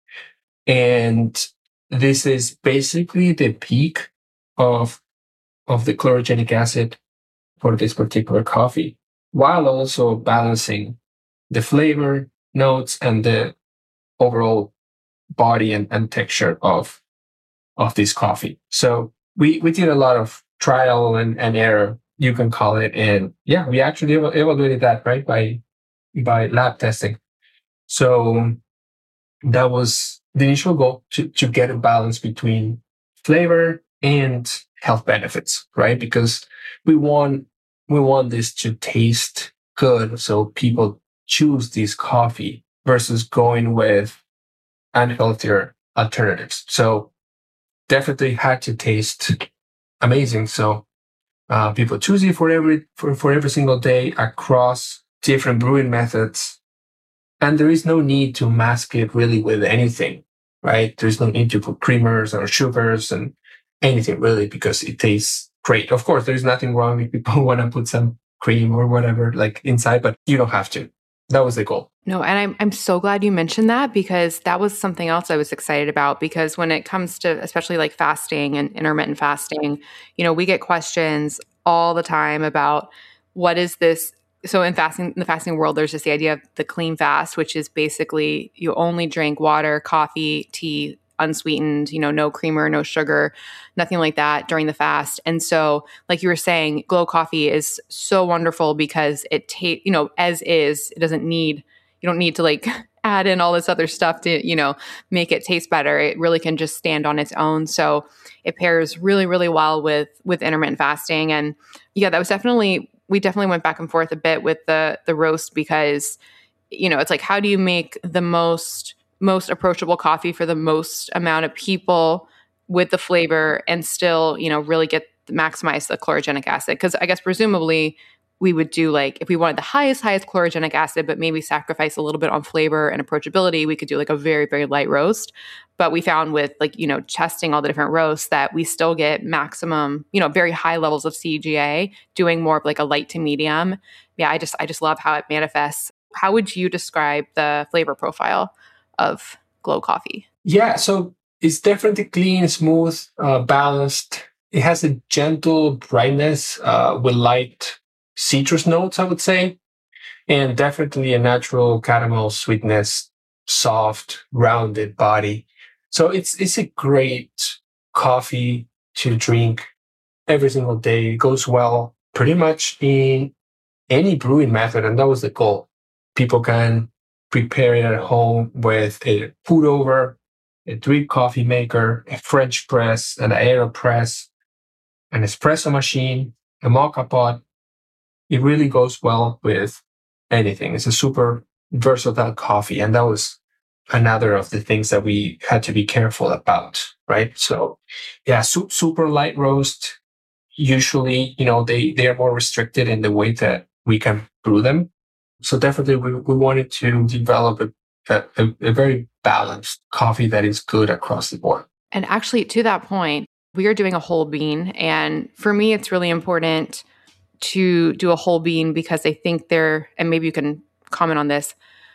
And this is basically the peak of, of the chlorogenic acid for this particular coffee, while also balancing the flavor, notes, and the overall body and, and texture of, of this coffee. So we, we did a lot of trial and, and error, you can call it. And yeah, we actually ev- evaluated that, right, by, by lab testing. So that was the initial goal, to, to get a balance between flavor and health benefits, right? Because we want, we want this to taste good. So people choose this coffee versus going with unhealthier alternatives. So definitely had to taste amazing. So uh, people choose it for every for, for every single day across different brewing methods. And there is no need to mask it really with anything, right? There's no need to put creamers or sugars and anything really, because it tastes great. Of course, there's nothing wrong if people want to put some cream or whatever like inside, but you don't have to. That was the goal. No, and I'm I'm so glad you mentioned that, because that was something else I was excited about. Because when it comes to especially like fasting and intermittent fasting, you know, we get questions all the time about what is this. So in fasting, in the fasting world, there's just the idea of the clean fast, which is basically you only drink water, coffee, tea, unsweetened, you know, no creamer, no sugar, nothing like that during the fast. And so, like you were saying, Glow Coffee is so wonderful because it ta- you know, as is, it doesn't need, you don't need to like add in all this other stuff to, you know, make it taste better. It really can just stand on its own. So it pairs really, really well with with intermittent fasting. And yeah, that was definitely, we definitely went back and forth a bit with the the roast, because, you know, it's like, how do you make the most most approachable coffee for the most amount of people with the flavor and still, you know, really get maximize the chlorogenic acid? Because I guess presumably we would do, like, if we wanted the highest, highest chlorogenic acid, but maybe sacrifice a little bit on flavor and approachability, we could do like a very, very light roast. But we found with, like, you know, testing all the different roasts that we still get maximum, you know, very high levels of C G A doing more of like a light to medium. Yeah, I just, I just love how it manifests. How would you describe the flavor profile of Glow Coffee? Yeah, so it's definitely clean, smooth, uh, balanced. It has a gentle brightness uh, with light citrus notes, I would say, and definitely a natural caramel sweetness, soft, rounded body. So it's it's a great coffee to drink every single day. It goes well pretty much in any brewing method, and that was the goal. People can prepare it at home with a pour over, a drip coffee maker, a French press, an AeroPress, an espresso machine, a mocha pot. It really goes well with anything. It's a super versatile coffee. And that was another of the things that we had to be careful about, right? So yeah, su- super light roast. Usually, you know, they, they are more restricted in the way that we can brew them. So definitely we, we wanted to develop a, a, a very balanced coffee that is good across the board. And actually, to that point, we are doing a whole bean. And for me, it's really important to do a whole bean because I think there, and maybe you can comment on this,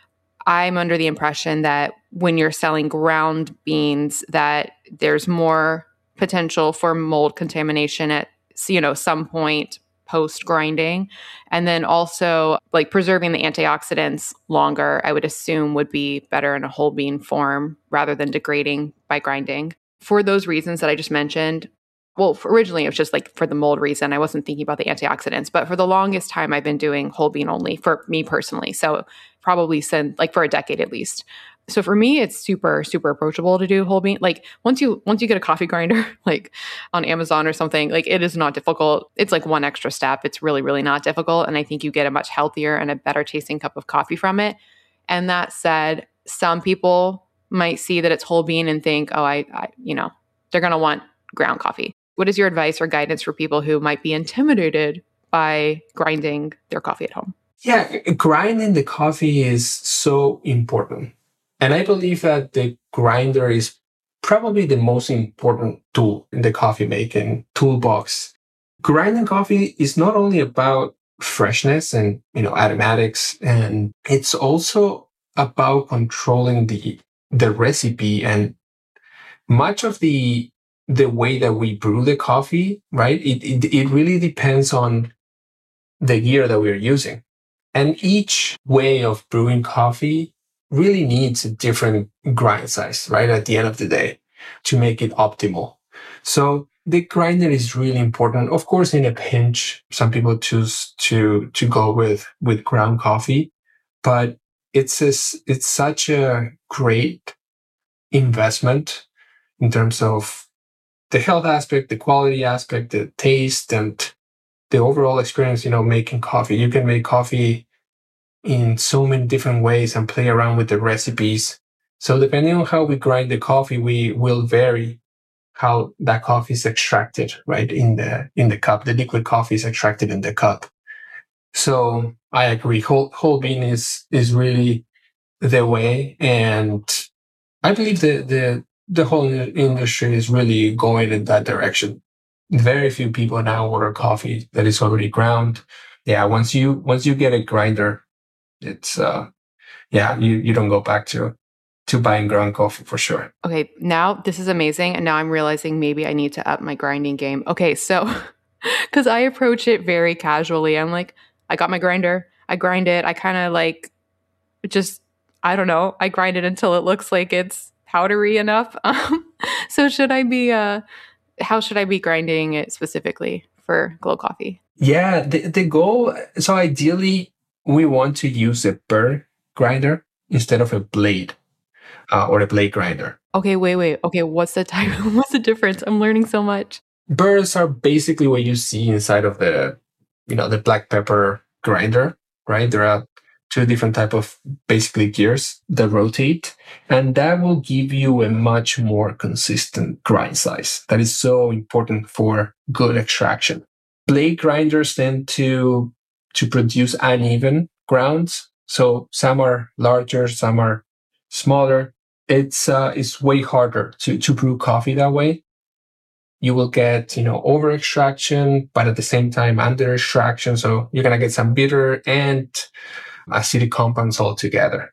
I'm under the impression that when you're selling ground beans, that there's more potential for mold contamination at, you know, some point post grinding. And then also, like, preserving the antioxidants longer, I would assume would be better in a whole bean form rather than degrading by grinding. For those reasons that I just mentioned, well, originally it was just like for the mold reason. I wasn't thinking about the antioxidants, but for the longest time, I've been doing whole bean only for me personally. So probably since, like, for a decade at least. So for me, it's super, super approachable to do whole bean. Like, once you once you get a coffee grinder, like on Amazon or something, like, it is not difficult. It's like one extra step. It's really, really not difficult. And I think you get a much healthier and a better tasting cup of coffee from it. And that said, some people might see that it's whole bean and think, oh, I, I you know, they're going to want ground coffee. What is your advice or guidance for people who might be intimidated by grinding their coffee at home? Yeah, grinding the coffee is so important. And I believe that the grinder is probably the most important tool in the coffee making toolbox. Grinding coffee is not only about freshness and, you know, aromatics, and it's also about controlling the the recipe and much of the the way that we brew the coffee, right? It it, it really depends on the gear that we're using. And each way of brewing coffee really needs a different grind size, right? At the end of the day, to make it optimal. So the grinder is really important. Of course, in a pinch, some people choose to, to go with, with ground coffee, but it's a, it's such a great investment in terms of the health aspect, the quality aspect, the taste, and the overall experience, you know, making coffee. You can make coffee in so many different ways and play around with the recipes. So depending on how we grind the coffee, we will vary how that coffee is extracted, right? In the, in the cup, the liquid coffee is extracted in the cup. So I agree. Whole, whole bean is, is really the way. And I believe the, the, the whole industry is really going in that direction. Very few people now order coffee that is already ground. Yeah. Once you, once you get a grinder, It's uh, yeah, you you don't go back to to buying ground coffee for sure. Okay, now this is amazing. And now I'm realizing maybe I need to up my grinding game. Okay, so because I approach it very casually. I'm like, I got my grinder, I grind it, I kind of like just, I don't know, I grind it until it looks like it's powdery enough. Um, so should I be, uh, how should I be grinding it specifically for Glow Coffee? Yeah, the, the goal, so ideally, we want to use a burr grinder instead of a blade uh, or a blade grinder. Okay, wait, wait. Okay, what's the type? What's the difference? I'm learning so much. Burrs are basically what you see inside of the, you know, the black pepper grinder, right? There are two different type of basically gears that rotate, and that will give you a much more consistent grind size. That is so important for good extraction. Blade grinders tend to to produce uneven grounds, so some are larger, some are smaller. It's uh, it's way harder to to brew coffee that way. You will get, you know, over extraction, but at the same time under extraction. So you're gonna get some bitter and acidic compounds all together.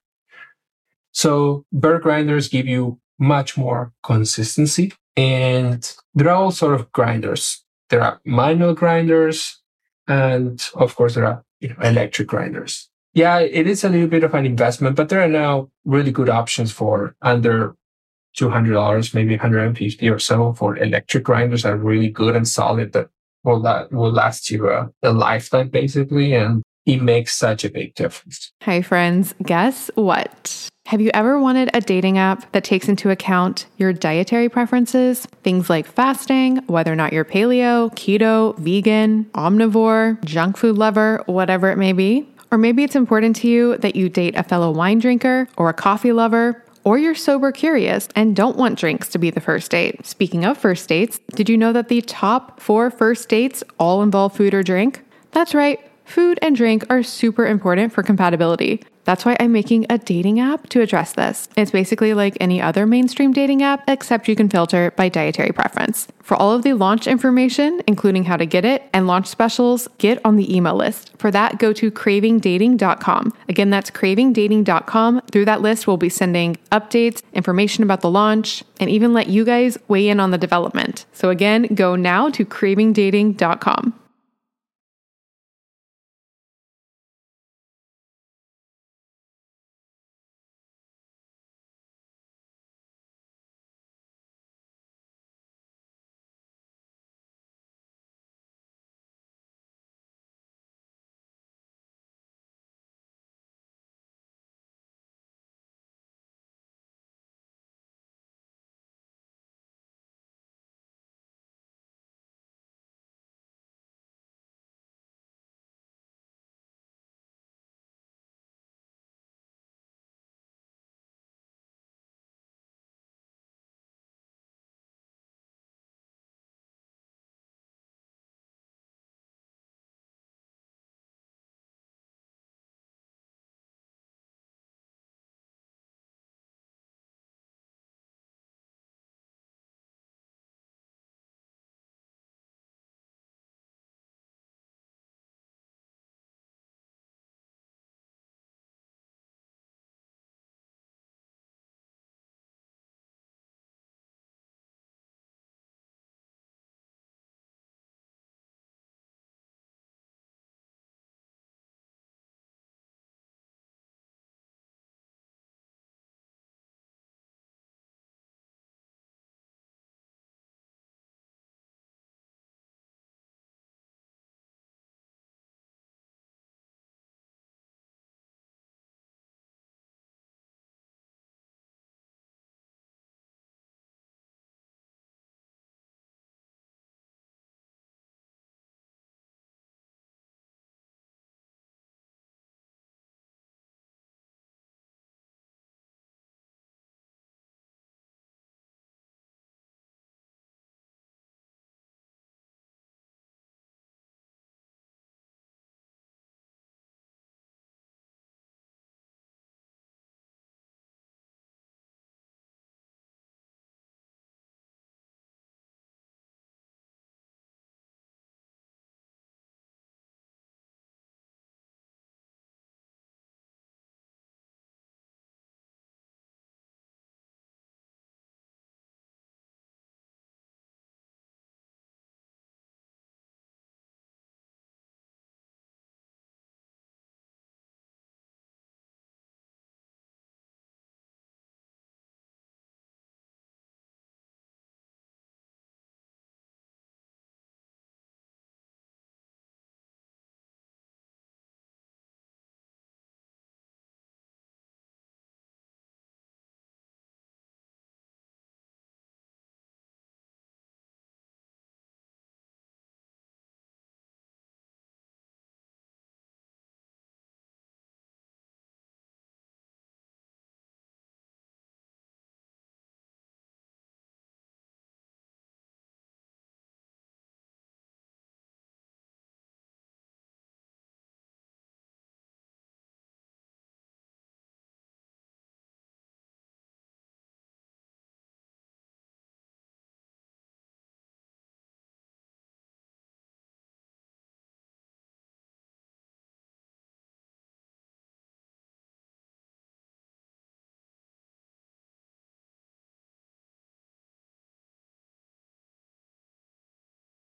So burr grinders give you much more consistency, and there are all sort of grinders. There are manual grinders, and of course there are, you know, electric grinders. Yeah, it is a little bit of an investment, but there are now really good options for under two hundred dollars, maybe one hundred fifty dollars or so for electric grinders are really good and solid that will, la- will last you a, a lifetime basically. And it makes such a big difference. Hi, friends. Guess what? Have you ever wanted a dating app that takes into account your dietary preferences? Things like fasting, whether or not you're paleo, keto, vegan, omnivore, junk food lover, whatever it may be. Or maybe it's important to you that you date a fellow wine drinker or a coffee lover, or you're sober curious and don't want drinks to be the first date. Speaking of first dates, did you know that the top four first dates all involve food or drink? That's right. Food and drink are super important for compatibility. That's why I'm making a dating app to address this. It's basically like any other mainstream dating app, except you can filter by dietary preference. For all of the launch information, including how to get it and launch specials, get on the email list. For that, go to craving dating dot com. Again, that's craving dating dot com. Through that list, we'll be sending updates, information about the launch, and even let you guys weigh in on the development. So again, go now to craving dating dot com.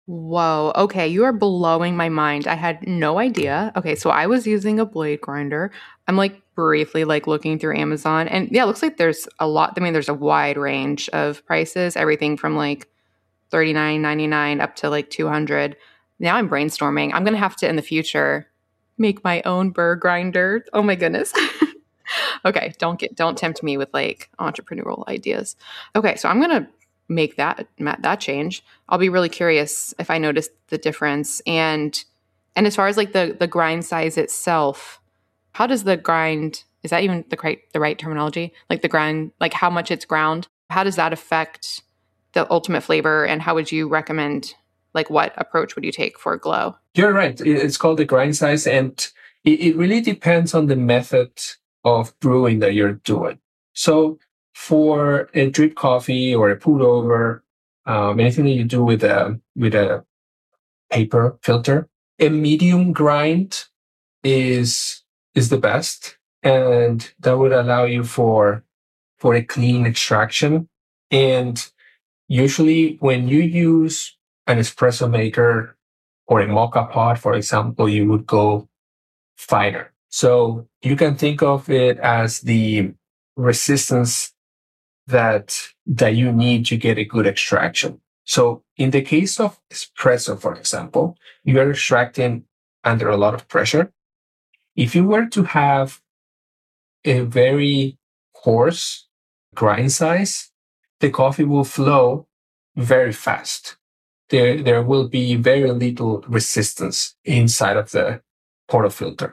Whoa. Okay. You are blowing my mind. I had no idea. Okay. So I was using a blade grinder. I'm like briefly like looking through Amazon and yeah, it looks like there's a lot. I mean, there's a wide range of prices, everything from like thirty-nine ninety-nine up to like two hundred. Now I'm brainstorming. I'm going to have to in the future make my own burr grinder. Oh my goodness. Okay, don't get don't tempt me with like entrepreneurial ideas. Okay, so I'm gonna make that that change. I'll be really curious if I notice the difference. And and as far as like the the grind size itself, how does the grind, is that even the right the right terminology? Like the grind, like how much it's ground, how does that affect the ultimate flavor? And how would you recommend, like what approach would you take for glow? You're right. It's called the grind size, and it, it really depends on the method of brewing that you're doing. So for a drip coffee or a pour over, um, anything that you do with a with a paper filter, a medium grind is is the best, and that would allow you for for a clean extraction. And usually, when you use an espresso maker or a mocha pot, for example, you would go finer. So you can think of it as the resistance that that you need to get a good extraction. So in the case of espresso, for example, you are extracting under a lot of pressure. If you were to have a very coarse grind size, the coffee will flow very fast. There, there will be very little resistance inside of the portafilter.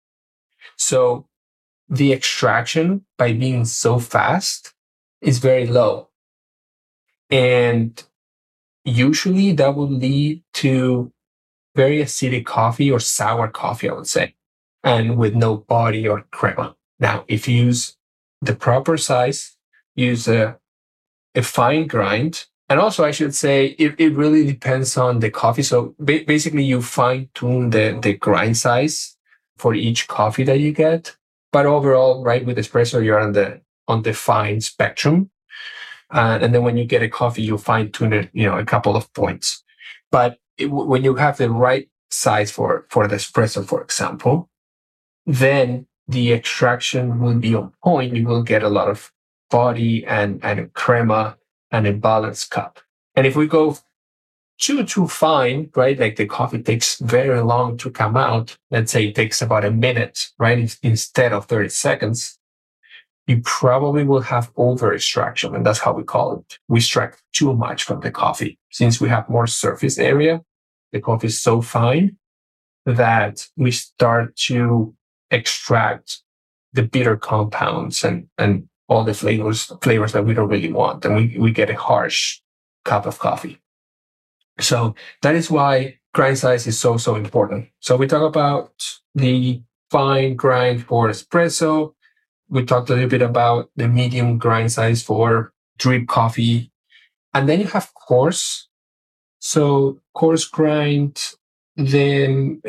So the extraction, by being so fast, is very low. And usually that will lead to very acidic coffee or sour coffee, I would say, and with no body or crema. Now, if you use the proper size, use a, a fine grind, and also I should say it, it really depends on the coffee. So ba- basically you fine tune the, the grind size for each coffee that you get. But overall, right, with espresso, you're on the on the fine spectrum. Uh, and then when you get a coffee, you fine tune it, you know, a couple of points. But it, when you have the right size for, for the espresso, for example, then the extraction will be on point. You will get a lot of body and, and crema and a balanced cup. And if we go too, too fine, right, like the coffee takes very long to come out, let's say it takes about a minute, right, instead of thirty seconds, you probably will have over extraction. And that's how we call it. We extract too much from the coffee. Since we have more surface area, the coffee is so fine that we start to extract the bitter compounds and, and all the flavors, flavors that we don't really want. And we, we get a harsh cup of coffee. So that is why grind size is so, so important. So we talk about the fine grind for espresso. We talked a little bit about the medium grind size for drip coffee. And then you have coarse. So coarse grind, then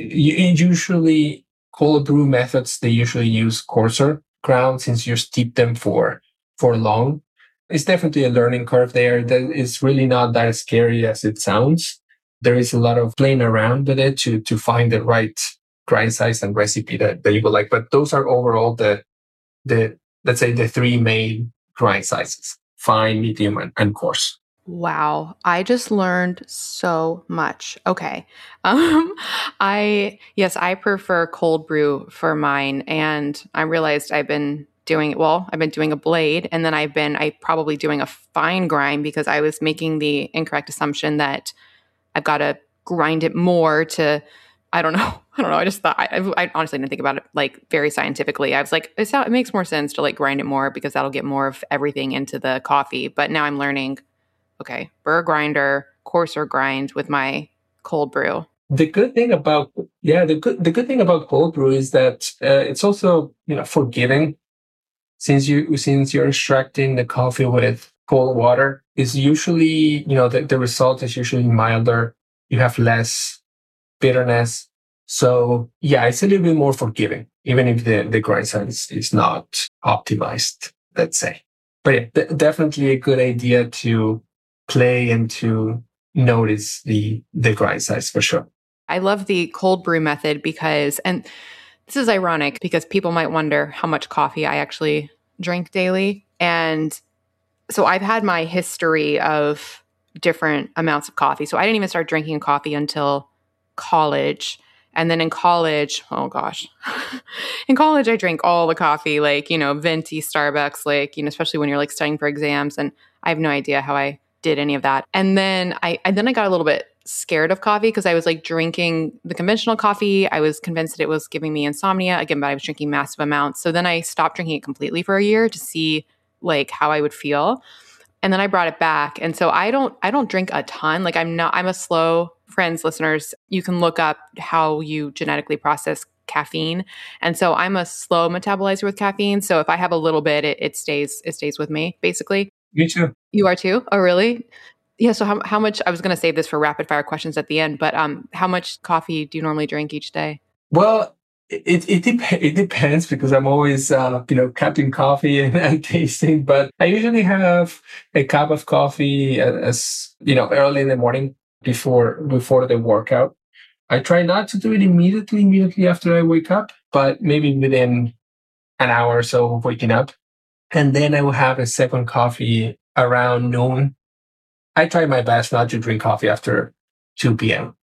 usually cold brew methods, they usually use coarser ground since you steep them for, for long. It's definitely a learning curve there. That is really not that scary as it sounds. There is a lot of playing around with it to, to find the right grind size and recipe that, that you would like. But those are overall the, the, let's say the three main grind sizes: fine, medium, and, and coarse. Wow. I just learned so much. Okay. Um, I, yes, I prefer cold brew for mine. And I realized I've been doing, well, I've been doing a blade, and then I've been, I probably doing a fine grind because I was making the incorrect assumption that I've got to grind it more to, I don't know. I don't know. I just thought, I, I honestly didn't think about it like very scientifically. I was like, it's not, it makes more sense to like grind it more because that'll get more of everything into the coffee. But now I'm learning, okay, burr grinder, coarser grind with my cold brew. The good thing about, yeah, the good, the good thing about cold brew is that uh, it's also, you know, forgiving. Since you, since you're extracting the coffee with cold water, is usually, you know, the, the result is usually milder. You have less bitterness. So yeah, it's a little bit more forgiving, even if the, the grind size is not optimized, let's say. But yeah, d- definitely a good idea to play and to, notice the the grind size for sure. I love the cold brew method because, and this is ironic because people might wonder how much coffee I actually drink daily. And so I've had my history of different amounts of coffee. So I didn't even start drinking coffee until college. And then in college, oh gosh, in college, I drank all the coffee, like, you know, venti, Starbucks, like, you know, especially when you're like studying for exams. And I have no idea how I did any of that. And then I, and then I got a little bit scared of coffee because I was like drinking the conventional coffee. I was convinced that it was giving me insomnia again, but I was drinking massive amounts. So then I stopped drinking it completely for a year to see like how I would feel. And then I brought it back. And so I don't, I don't drink a ton. Like I'm not, I'm a slow, friends, listeners, you can look up how you genetically process caffeine. And so I'm a slow metabolizer with caffeine. So if I have a little bit, it, it stays, it stays with me basically. Me too. You are too? Oh, really? Yeah. So how, how much, I was going to save this for rapid fire questions at the end, but um, how much coffee do you normally drink each day? Well, it it, dep- it depends because I'm always, uh, you know, cupping coffee and, and tasting, but I usually have a cup of coffee as, you know, early in the morning before, before the workout. I try not to do it immediately, immediately after I wake up, but maybe within an hour or so of waking up. And then I will have a second coffee around noon. I try my best not to drink coffee after two p.m.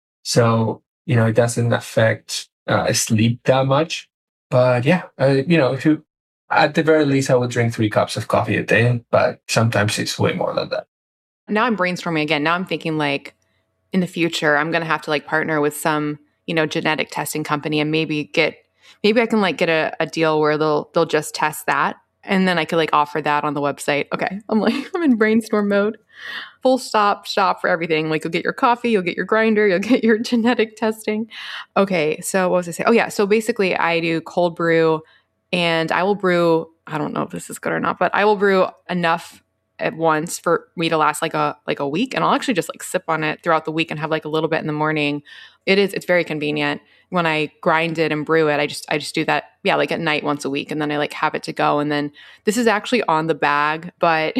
So, you know, it doesn't affect uh, sleep that much. But yeah, uh, you know, if you, at the very least, I would drink three cups of coffee a day, but sometimes it's way more than that. Now I'm brainstorming again. Now I'm thinking like in the future, I'm going to have to like partner with some, you know, genetic testing company and maybe get, maybe I can like get a, a deal where they'll, they'll just test that. And then I could like offer that on the website. Okay. I'm like, I'm in brainstorm mode. Full stop, shop for everything. Like you'll get your coffee, you'll get your grinder, you'll get your genetic testing. Okay. So what was I saying? Oh yeah. So basically I do cold brew and I will brew, I don't know if this is good or not, but I will brew enough at once for me to last like a, like a week. And I'll actually just like sip on it throughout the week and have like a little bit in the morning. It is, it's very convenient. When I grind it and brew it, I just I just do that, yeah, like at night once a week. And then I like have it to go. And then this is actually on the bag. But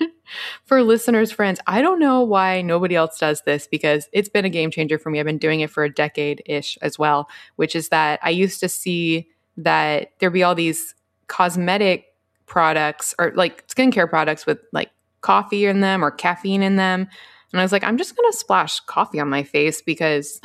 for listeners, friends, I don't know why nobody else does this because it's been a game changer for me. I've been doing it for a decade-ish as well, which is that I used to see that there'd be all these cosmetic products or like skincare products with like coffee in them or caffeine in them. And I was like, I'm just going to splash coffee on my face because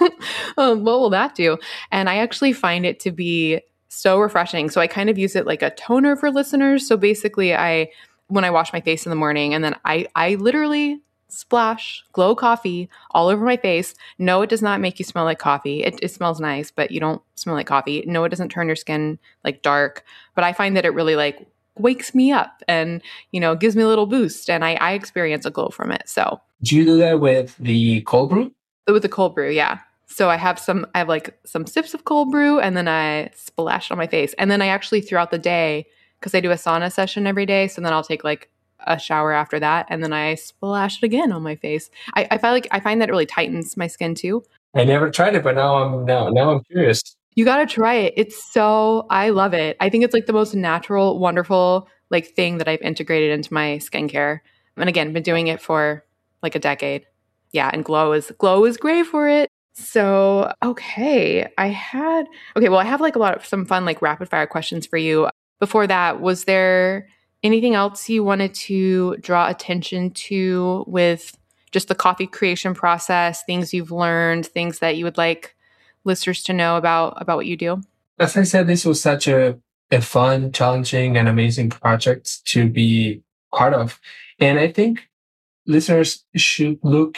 oh, what will that do? And I actually find it to be so refreshing. So I kind of use it like a toner for listeners. So basically I, when I wash my face in the morning and then I, I literally splash glow coffee all over my face. No, it does not make you smell like coffee. It, it smells nice, but you don't smell like coffee. No, it doesn't turn your skin like dark, but I find that it really like wakes me up and, you know, gives me a little boost and I, I experience a glow from it. So do you do that with the cold brew? With the cold brew, yeah. So I have some, I have like some sips of cold brew and then I splash it on my face. And then I actually throughout the day, because I do a sauna session every day, so then I'll take like a shower after that and then I splash it again on my face. I, I find like I find that it really tightens my skin too. I never tried it, but now I'm now now I'm curious. You got to try it. It's so, I love it. I think it's like the most natural, wonderful like thing that I've integrated into my skincare. And again, been doing it for like a decade. Yeah. And Glow is, Glow is great for it. So, okay. I had, okay. Well, I have like a lot of some fun, like rapid fire questions for you. Before that, was there anything else you wanted to draw attention to with just the coffee creation process, things you've learned, things that you would like listeners to know about, about what you do? As I said, this was such a, a fun, challenging, and amazing project to be part of. And I think listeners should look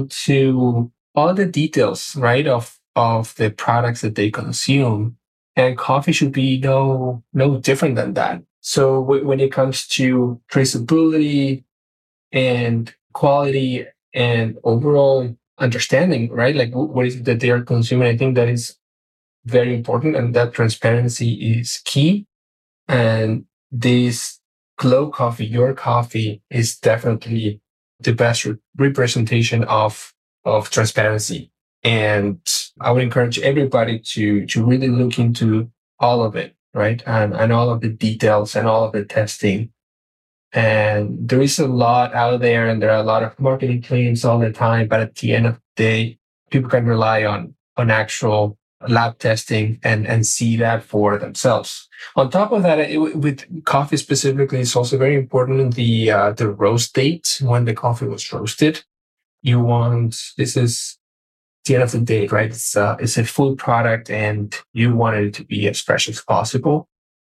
into all the details, right, of, of the products that they consume. And coffee should be no, no different than that. So w- when it comes to traceability and quality and overall understanding, right, like w- what is it that they are consuming, I think that is very important and that transparency is key. And this Glow coffee, your coffee, is definitely the best re- representation of, of transparency. And I would encourage everybody to, to really look into all of it, right? And, and all of the details and all of the testing And there is a lot out there, and there are a lot of marketing claims all the time. But at the end of the day, people can rely on on actual lab testing and and see that for themselves. On top of that, it, with coffee specifically, it's also very important the uh, the roast date when the coffee was roasted. You want this is the end of the day, right? It's uh, it's a food product, and you want it to be as fresh as possible.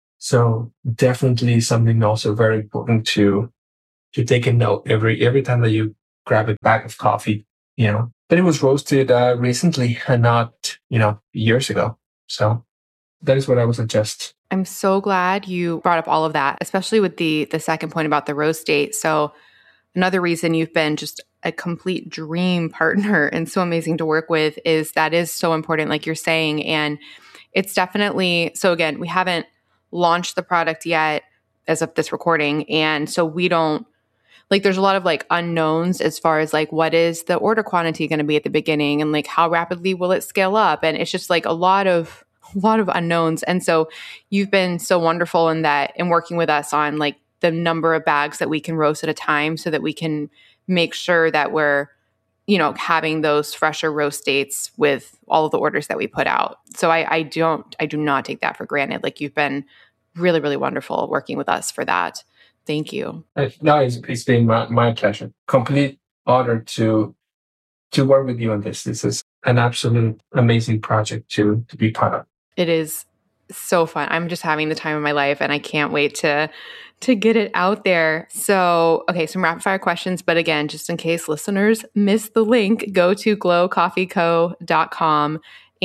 So definitely something also very important to to take a note every every time that you grab a bag of coffee, you know, that it was roasted uh, recently and not, you know, years ago. So that is what I would suggest. I'm so glad you brought up all of that, especially with the the second point about the roast date. So another reason you've been just a complete dream partner and so amazing to work with is that is so important, like you're saying. And it's definitely, so again, we haven't launched the product yet as of this recording. And so we don't, like, there's a lot of like unknowns as far as like, what is the order quantity going to be at the beginning? And like, how rapidly will it scale up? And it's just like a lot of, a lot of unknowns. And so you've been so wonderful in that, in working with us on like the number of bags that we can roast at a time so that we can make sure that we're, you know, having those fresher roast dates with all of the orders that we put out. So I, I don't, I do not take that for granted. Like, you've been really, really wonderful working with us for that. Thank you. No, it's, it's been my, my pleasure. Complete honor to to work with you on this. This is an absolute amazing project to to be part of. It is so fun. I'm just having the time of my life, and I can't wait to to get it out there. So, okay, some rapid fire questions, but again, just in case listeners miss the link, go to glow coffee co dot com.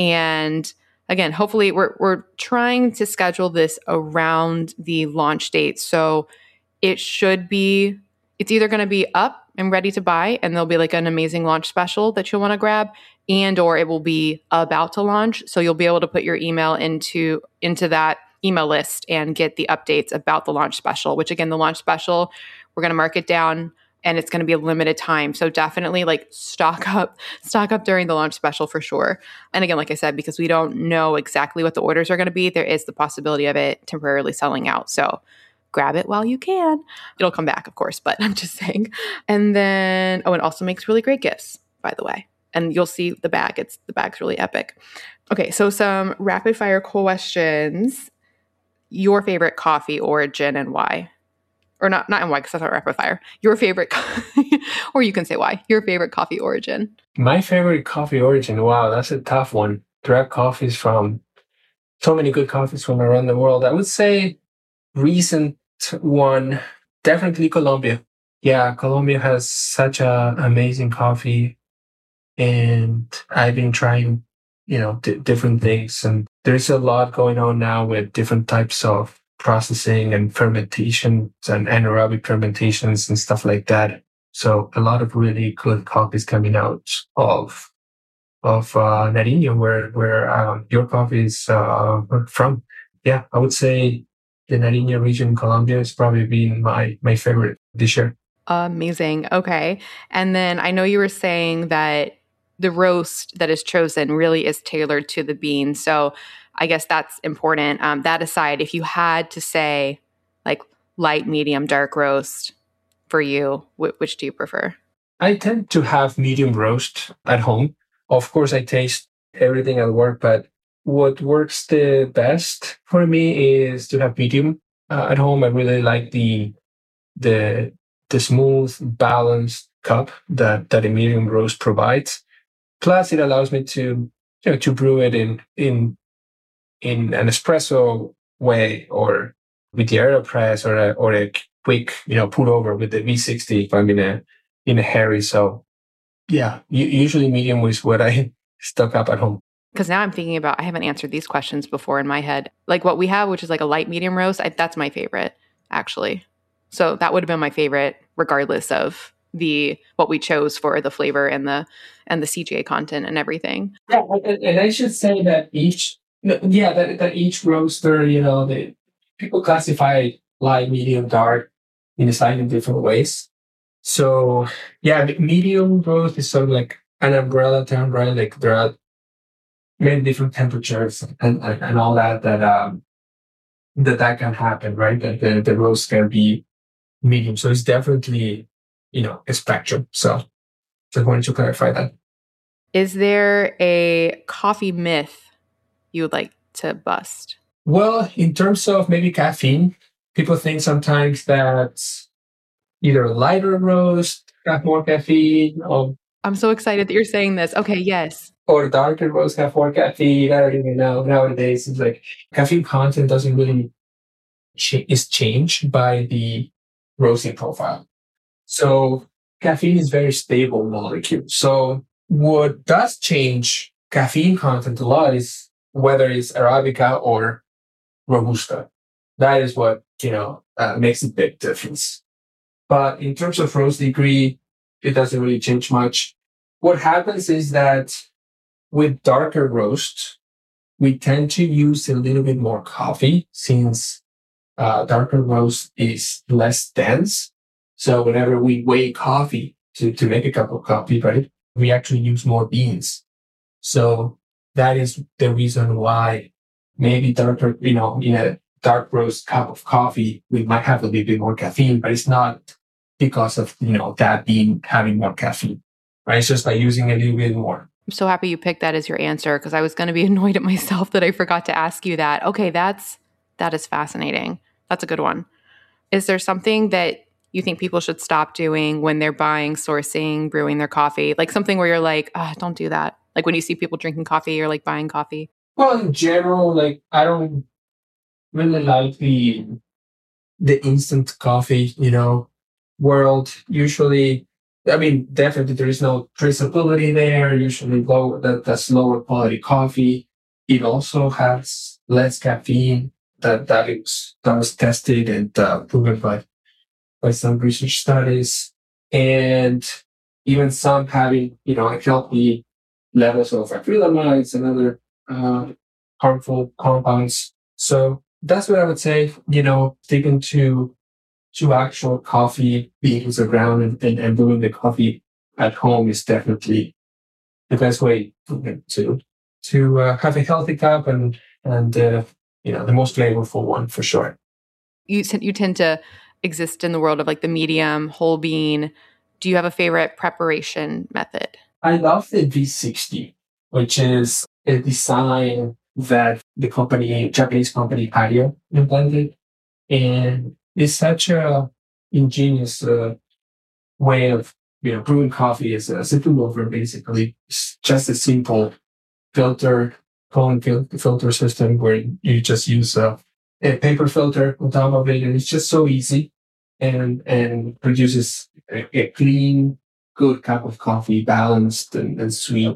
And again, hopefully we're we're trying to schedule this around the launch date. So it should be, it's either going to be up and ready to buy, and there'll be like an amazing launch special that you'll want to grab, and or it will be about to launch. So you'll be able to put your email into into that email list and get the updates about the launch special, which again, the launch special, we're going to mark it down, and it's going to be a limited time. So definitely like stock up, stock up during the launch special for sure. And again, like I said, because we don't know exactly what the orders are going to be, there is the possibility of it temporarily selling out. So grab it while you can. It'll come back, of course, but I'm just saying. And then, oh, it also makes really great gifts, by the way. And you'll see the bag. It's the bag's really epic. Okay, so some rapid fire questions. Your favorite coffee origin and why? Or not, not and why, because that's not rapid fire. Your favorite, co- or you can say why. Your favorite coffee origin. My favorite coffee origin. Wow, that's a tough one. Direct coffees from so many good coffees from around the world. I would say recent one, definitely Colombia. Yeah, Colombia has such a amazing coffee, and I've been trying, you know, d- different things, and there's a lot going on now with different types of processing and fermentations and anaerobic fermentations and stuff like that. So a lot of really good coffees coming out of of uh, Nariño, where where um, your coffee is uh, from. Yeah, I would say the Nariño region in Colombia has probably been my, my favorite this year. Amazing. Okay. And then I know you were saying that the roast that is chosen really is tailored to the bean. So I guess that's important. Um, that aside, if you had to say like light, medium, dark roast for you, wh- which do you prefer? I tend to have medium roast at home. Of course, I taste everything at work, but what works the best for me is to have medium uh, at home. I really like the the the smooth, balanced cup that, that a medium roast provides. Plus, it allows me to, you know, to brew it in in in an espresso way, or with the AeroPress, or a or a quick, you know, put over with the V sixty if I'm in a in a hurry. So yeah, usually medium is what I stock up at home. Because now I'm thinking about, I haven't answered these questions before in my head. Like what we have, which is like a light medium roast, I, that's my favorite, actually. So that would have been my favorite, regardless of the what we chose for the flavor and the and the C G A content and everything. Yeah, and, and I should say that each, yeah, that, that each roaster, you know, they, people classify light, medium, dark in slightly different ways. So yeah, medium roast is sort of like an umbrella term, right? Like there are many different temperatures and, and, and all that, that, um, that that can happen, right? That the, the roast can be medium. So it's definitely, you know, a spectrum. So just wanted to clarify that. Is there a coffee myth you would like to bust? Well, in terms of maybe caffeine, people think sometimes that either lighter roast have more caffeine or I'm so excited that you're saying this. Okay, yes. or darker roast have more caffeine. I don't even know. Nowadays, it's like caffeine content doesn't really ch- is changed by the roasting profile. So caffeine is very stable molecule. So what does change caffeine content a lot is whether it's Arabica or Robusta. That is what, you know, uh, makes a big difference. But in terms of roast degree, it doesn't really change much. What happens is that with darker roast, we tend to use a little bit more coffee since uh, darker roast is less dense. So whenever we weigh coffee to, to make a cup of coffee, right, we actually use more beans. So that is the reason why maybe darker, you know, in a dark roast cup of coffee, we might have a little bit more caffeine, but it's not because of, you know, that bean having more caffeine, right? It's just by using a little bit more. I'm so happy you picked that as your answer because I was going to be annoyed at myself that I forgot to ask you that. Okay, that's that is fascinating. That's a good one. Is there something that you think people should stop doing when they're buying, sourcing, brewing their coffee? Like something where you're like, oh, don't do that. Like when you see people drinking coffee or like buying coffee. Well, in general, like I don't really like the the instant coffee, you know, world. Usually, I mean, definitely there is no traceability there. Usually, low that that's lower quality coffee. It also has less caffeine. That that is that was tested and uh, proven by by some research studies, and even some having, you know, healthy levels of acrylamides and other uh, harmful compounds. So that's what I would say. You know, sticking to to actual coffee beans around and, and, and brewing the coffee at home is definitely the best way to to uh, have a healthy cup and and uh, you know, the most flavorful one for sure. You you tend to exist in the world of like the medium whole bean. Do you have a favorite preparation method? I love the V sixty, which is a design that the company, Japanese company Patio, invented, and it's such a ingenious uh, way of, you know, brewing coffee as a simple over. Basically, it's just a simple filter, column fil- filter system where you just use a, a paper filter on top of it, and it's just so easy and and produces a, a clean, good cup of coffee, balanced and, and sweet.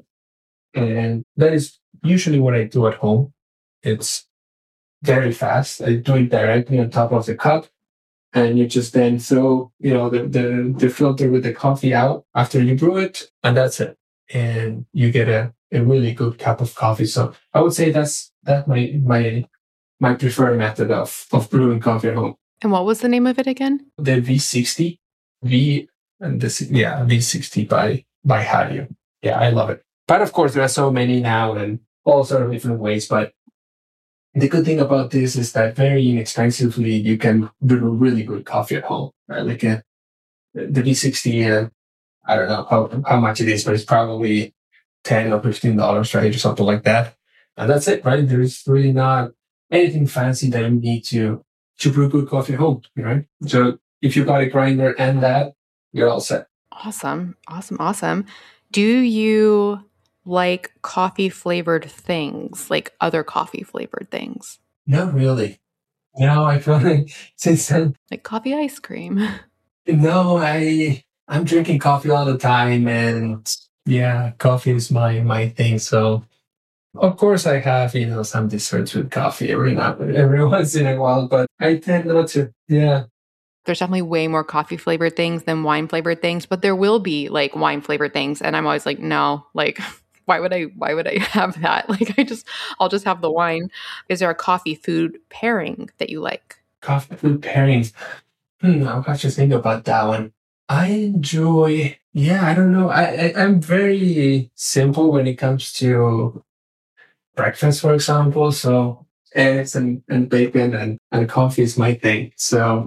And that is usually what I do at home. It's very fast. I do it directly on top of the cup. And you just then throw, you know, the, the, the filter with the coffee out after you brew it, and that's it. And you get a, a really good cup of coffee. So I would say that's that's my my my preferred method of, of brewing coffee at home. And what was the name of it again? The V sixty, V and this yeah V sixty by by Hario. Yeah, I love it. But of course, there are so many now and all sort of different ways. But the good thing about this is that very inexpensively you can brew really good coffee at home. Right? Like a, the V sixty, uh, I don't know how, how much it is, but it's probably ten or fifteen dollars, right, or something like that. And that's it, right? There is really not anything fancy that you need to to brew good coffee at home, right? So if you got a grinder and that, you're all set. Awesome, awesome, awesome. Do you like coffee flavored things, like other coffee flavored things? Not really. No, I feel like since then, like coffee ice cream. No, I I'm drinking coffee all the time, and yeah, coffee is my my thing. So of course I have, you know, some desserts with coffee every now every once in a while, but I tend not to. Yeah. There's definitely way more coffee flavored things than wine flavored things, but there will be like wine flavored things, and I'm always like, no, like. Why would I why would I have that? Like I just I'll just have the wine. Is there a coffee food pairing that you like? Coffee food pairings. Hmm, I'll have to think about that one. I enjoy yeah, I don't know. I, I I'm very simple when it comes to breakfast, for example. So eggs and, and bacon and, and coffee is my thing. So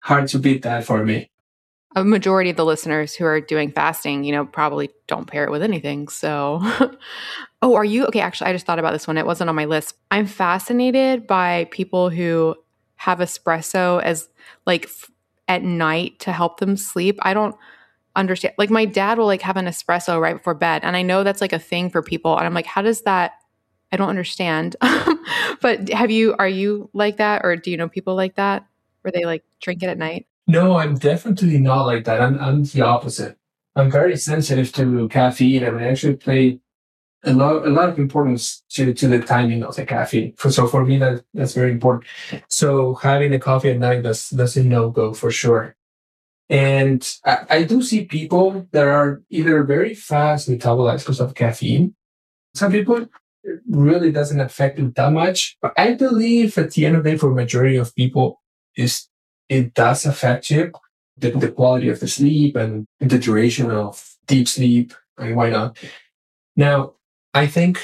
hard to beat that for me. A majority of the listeners who are doing fasting, you know, probably don't pair it with anything. So, oh, are you okay? Actually, I just thought about this one. It wasn't on my list. I'm fascinated by people who have espresso as like f- at night to help them sleep. I don't understand. Like my dad will like have an espresso right before bed, and I know that's like a thing for people. And I'm like, how does that? I don't understand. But have you? Are you like that, or do you know people like that where they like drink it at night? No, I'm definitely not like that. I'm, I'm the opposite. I'm very sensitive to caffeine, and I actually play a lot, a lot of importance to, to the timing of the caffeine. For, so for me, that that's very important. So having the coffee at night, that's that's a no go for sure. And I, I do see people that are either very fast metabolizers of caffeine. Some people it really doesn't affect it that much, but I believe at the end of the day, for a majority of people, is it does affect you, the, the quality of the sleep and the duration of deep sleep, and why not? Now, I think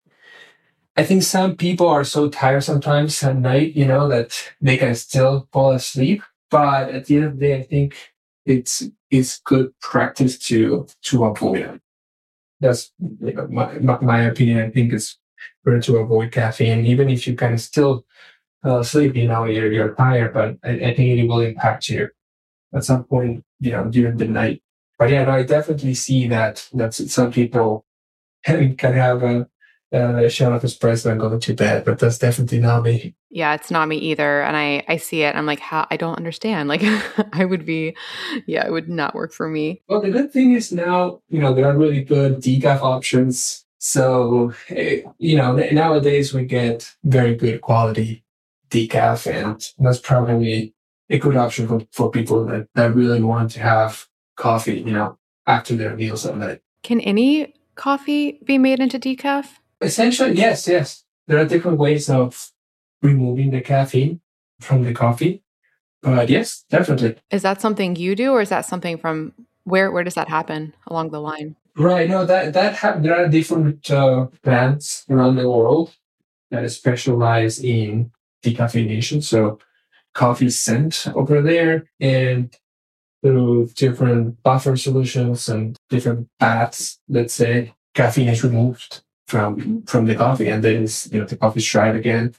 I think some people are so tired sometimes at night, you know, that they can still fall asleep. But at the end of the day, I think it's it's good practice to to avoid it. That's you know, my, my my opinion. I think it's better to avoid caffeine, even if you can still uh, sleep. You know, you're you're tired, but I, I think it will impact you at some point. You know, during the night. But yeah, no, I definitely see that that some people can have a, a shot of espresso and go to bed, but that's definitely not me. Yeah, it's not me either. And I, I see it. I'm like, how? I don't understand. Like, I would be, yeah, it would not work for me. Well, the good thing is now, you know, there are really good decaf options. So, eh, you know, nowadays we get very good quality decaf, and that's probably a good option for, for people that, that really want to have coffee, you know, after their meals at night. Can any coffee be made into decaf? Essentially, yes, yes. There are different ways of removing the caffeine from the coffee. But yes, definitely. Is that something you do, or is that something from where? Where does that happen along the line? Right. No, that that ha- there are different uh, brands around the world that specialize in decaffeination. So coffee scent over there, and through different buffer solutions and different baths, let's say, caffeine is removed from from the coffee, and then it's, you know the coffee is dried again.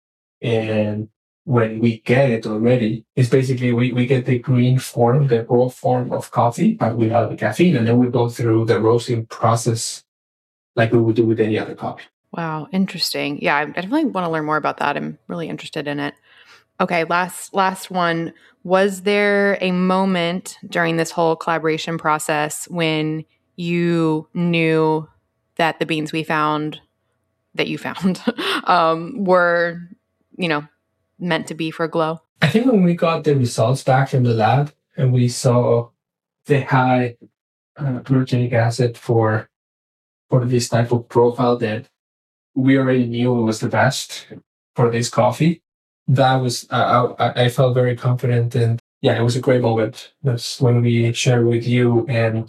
And when we get it already, it's basically we, we get the green form, the raw form of coffee, but without the caffeine. And then we go through the roasting process like we would do with any other coffee. Wow, interesting. Yeah, I definitely want to learn more about that. I'm really interested in it. Okay, last last one. Was there a moment during this whole collaboration process when you knew that the beans we found, that you found, um, were, you know, meant to be for Glow? I think when we got the results back from the lab and we saw the high uh, gluconic acid for for this type of profile, that we already knew it was the best for this coffee. That was uh, I, I felt very confident, and yeah, it was a great moment. That's when we shared with you, and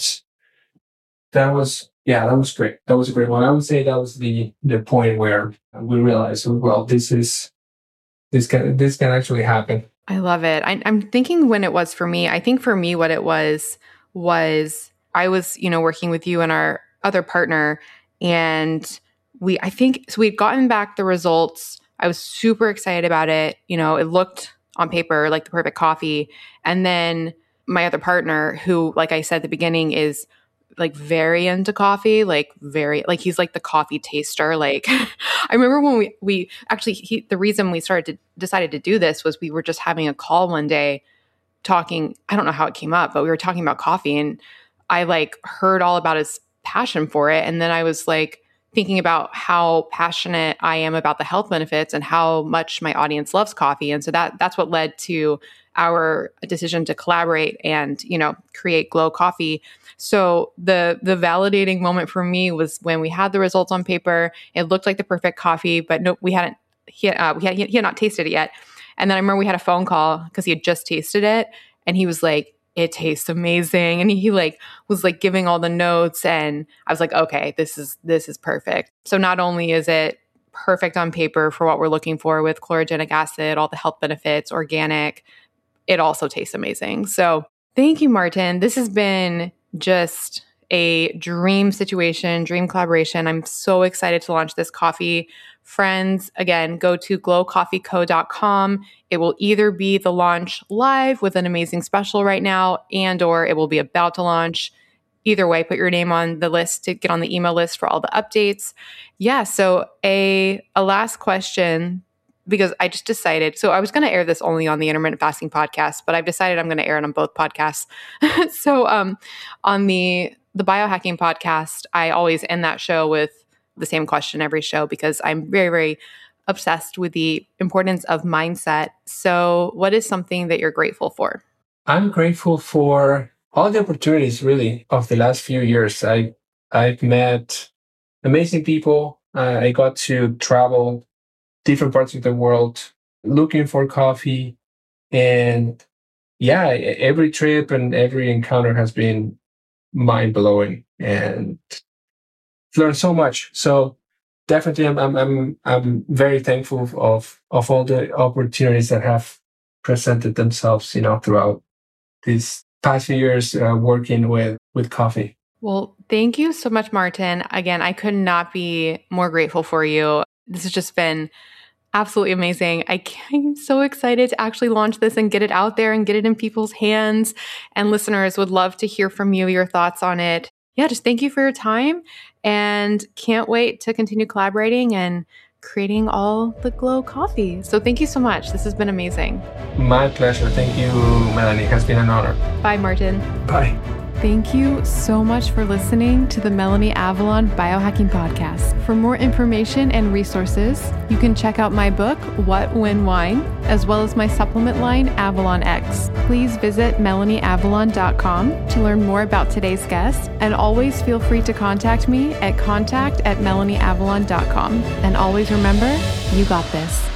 that was yeah, that was great. That was a great one. I would say that was the the point where we realized, well, this is this can this can actually happen. I love it. I, I'm thinking when it was for me. I think for me, what it was was I was, you know, working with you and our other partner, and we, I think, so we'd gotten back the results. I was super excited about it. You know, it looked on paper like the perfect coffee. And then my other partner, who, like I said at the beginning, is like very into coffee, like very, like he's like the coffee taster. Like I remember when we, we actually, he, the reason we started to decided to do this was we were just having a call one day talking, I don't know how it came up, but we were talking about coffee, and I like heard all about his passion for it. And then I was like thinking about how passionate I am about the health benefits and how much my audience loves coffee. And so that that's what led to our decision to collaborate and, you know, create Glow Coffee. So the the validating moment for me was when we had the results on paper. It looked like the perfect coffee, but no, we hadn't he uh, we had he had not tasted it yet. And then I remember we had a phone call because he had just tasted it, and he was like, "It tastes amazing," and he, he like was like giving all the notes, and I was like, "Okay, this is this is perfect." So not only is it perfect on paper for what we're looking for with chlorogenic acid, all the health benefits, organic, it also tastes amazing. So thank you, Martin. This has been just a dream situation, dream collaboration. I'm so excited to launch this coffee. Friends, again, go to glow coffee co dot com. It will either be the launch live with an amazing special right now, and or it will be about to launch. Either way, put your name on the list to get on the email list for all the updates. Yeah, so a, a last question, because I just decided, so I was going to air this only on the Intermittent Fasting podcast, but I've decided I'm going to air it on both podcasts. so um, on the the Biohacking podcast, I always end that show with the same question every show because I'm very, very obsessed with the importance of mindset. So what is something that you're grateful for? I'm grateful for all the opportunities, really, of the last few years. I, I've met amazing people. Uh, I got to travel different parts of the world looking for coffee. And yeah, every trip and every encounter has been mind-blowing and learned so much. So definitely I'm I'm I'm, I'm very thankful of of all the opportunities that have presented themselves, you know, throughout these past few years uh, working with with coffee. Well, thank you so much, Martin. Again, I could not be more grateful for you. This has just been absolutely amazing. I am so excited to actually launch this and get it out there and get it in people's hands. And listeners would love to hear from you, your thoughts on it. Yeah, just thank you for your time and can't wait to continue collaborating and creating all the Glow coffee. So thank you so much. This has been amazing. My pleasure. Thank you, Melanie. It has been an honor. Bye, Martin. Bye. Thank you so much for listening to the Melanie Avalon Biohacking Podcast. For more information and resources, you can check out my book, What, When, Wine, as well as my supplement line, Avalon X. Please visit melanie avalon dot com to learn more about today's guest, and always feel free to contact me at contact at melanie avalon dot com. And always remember, you got this.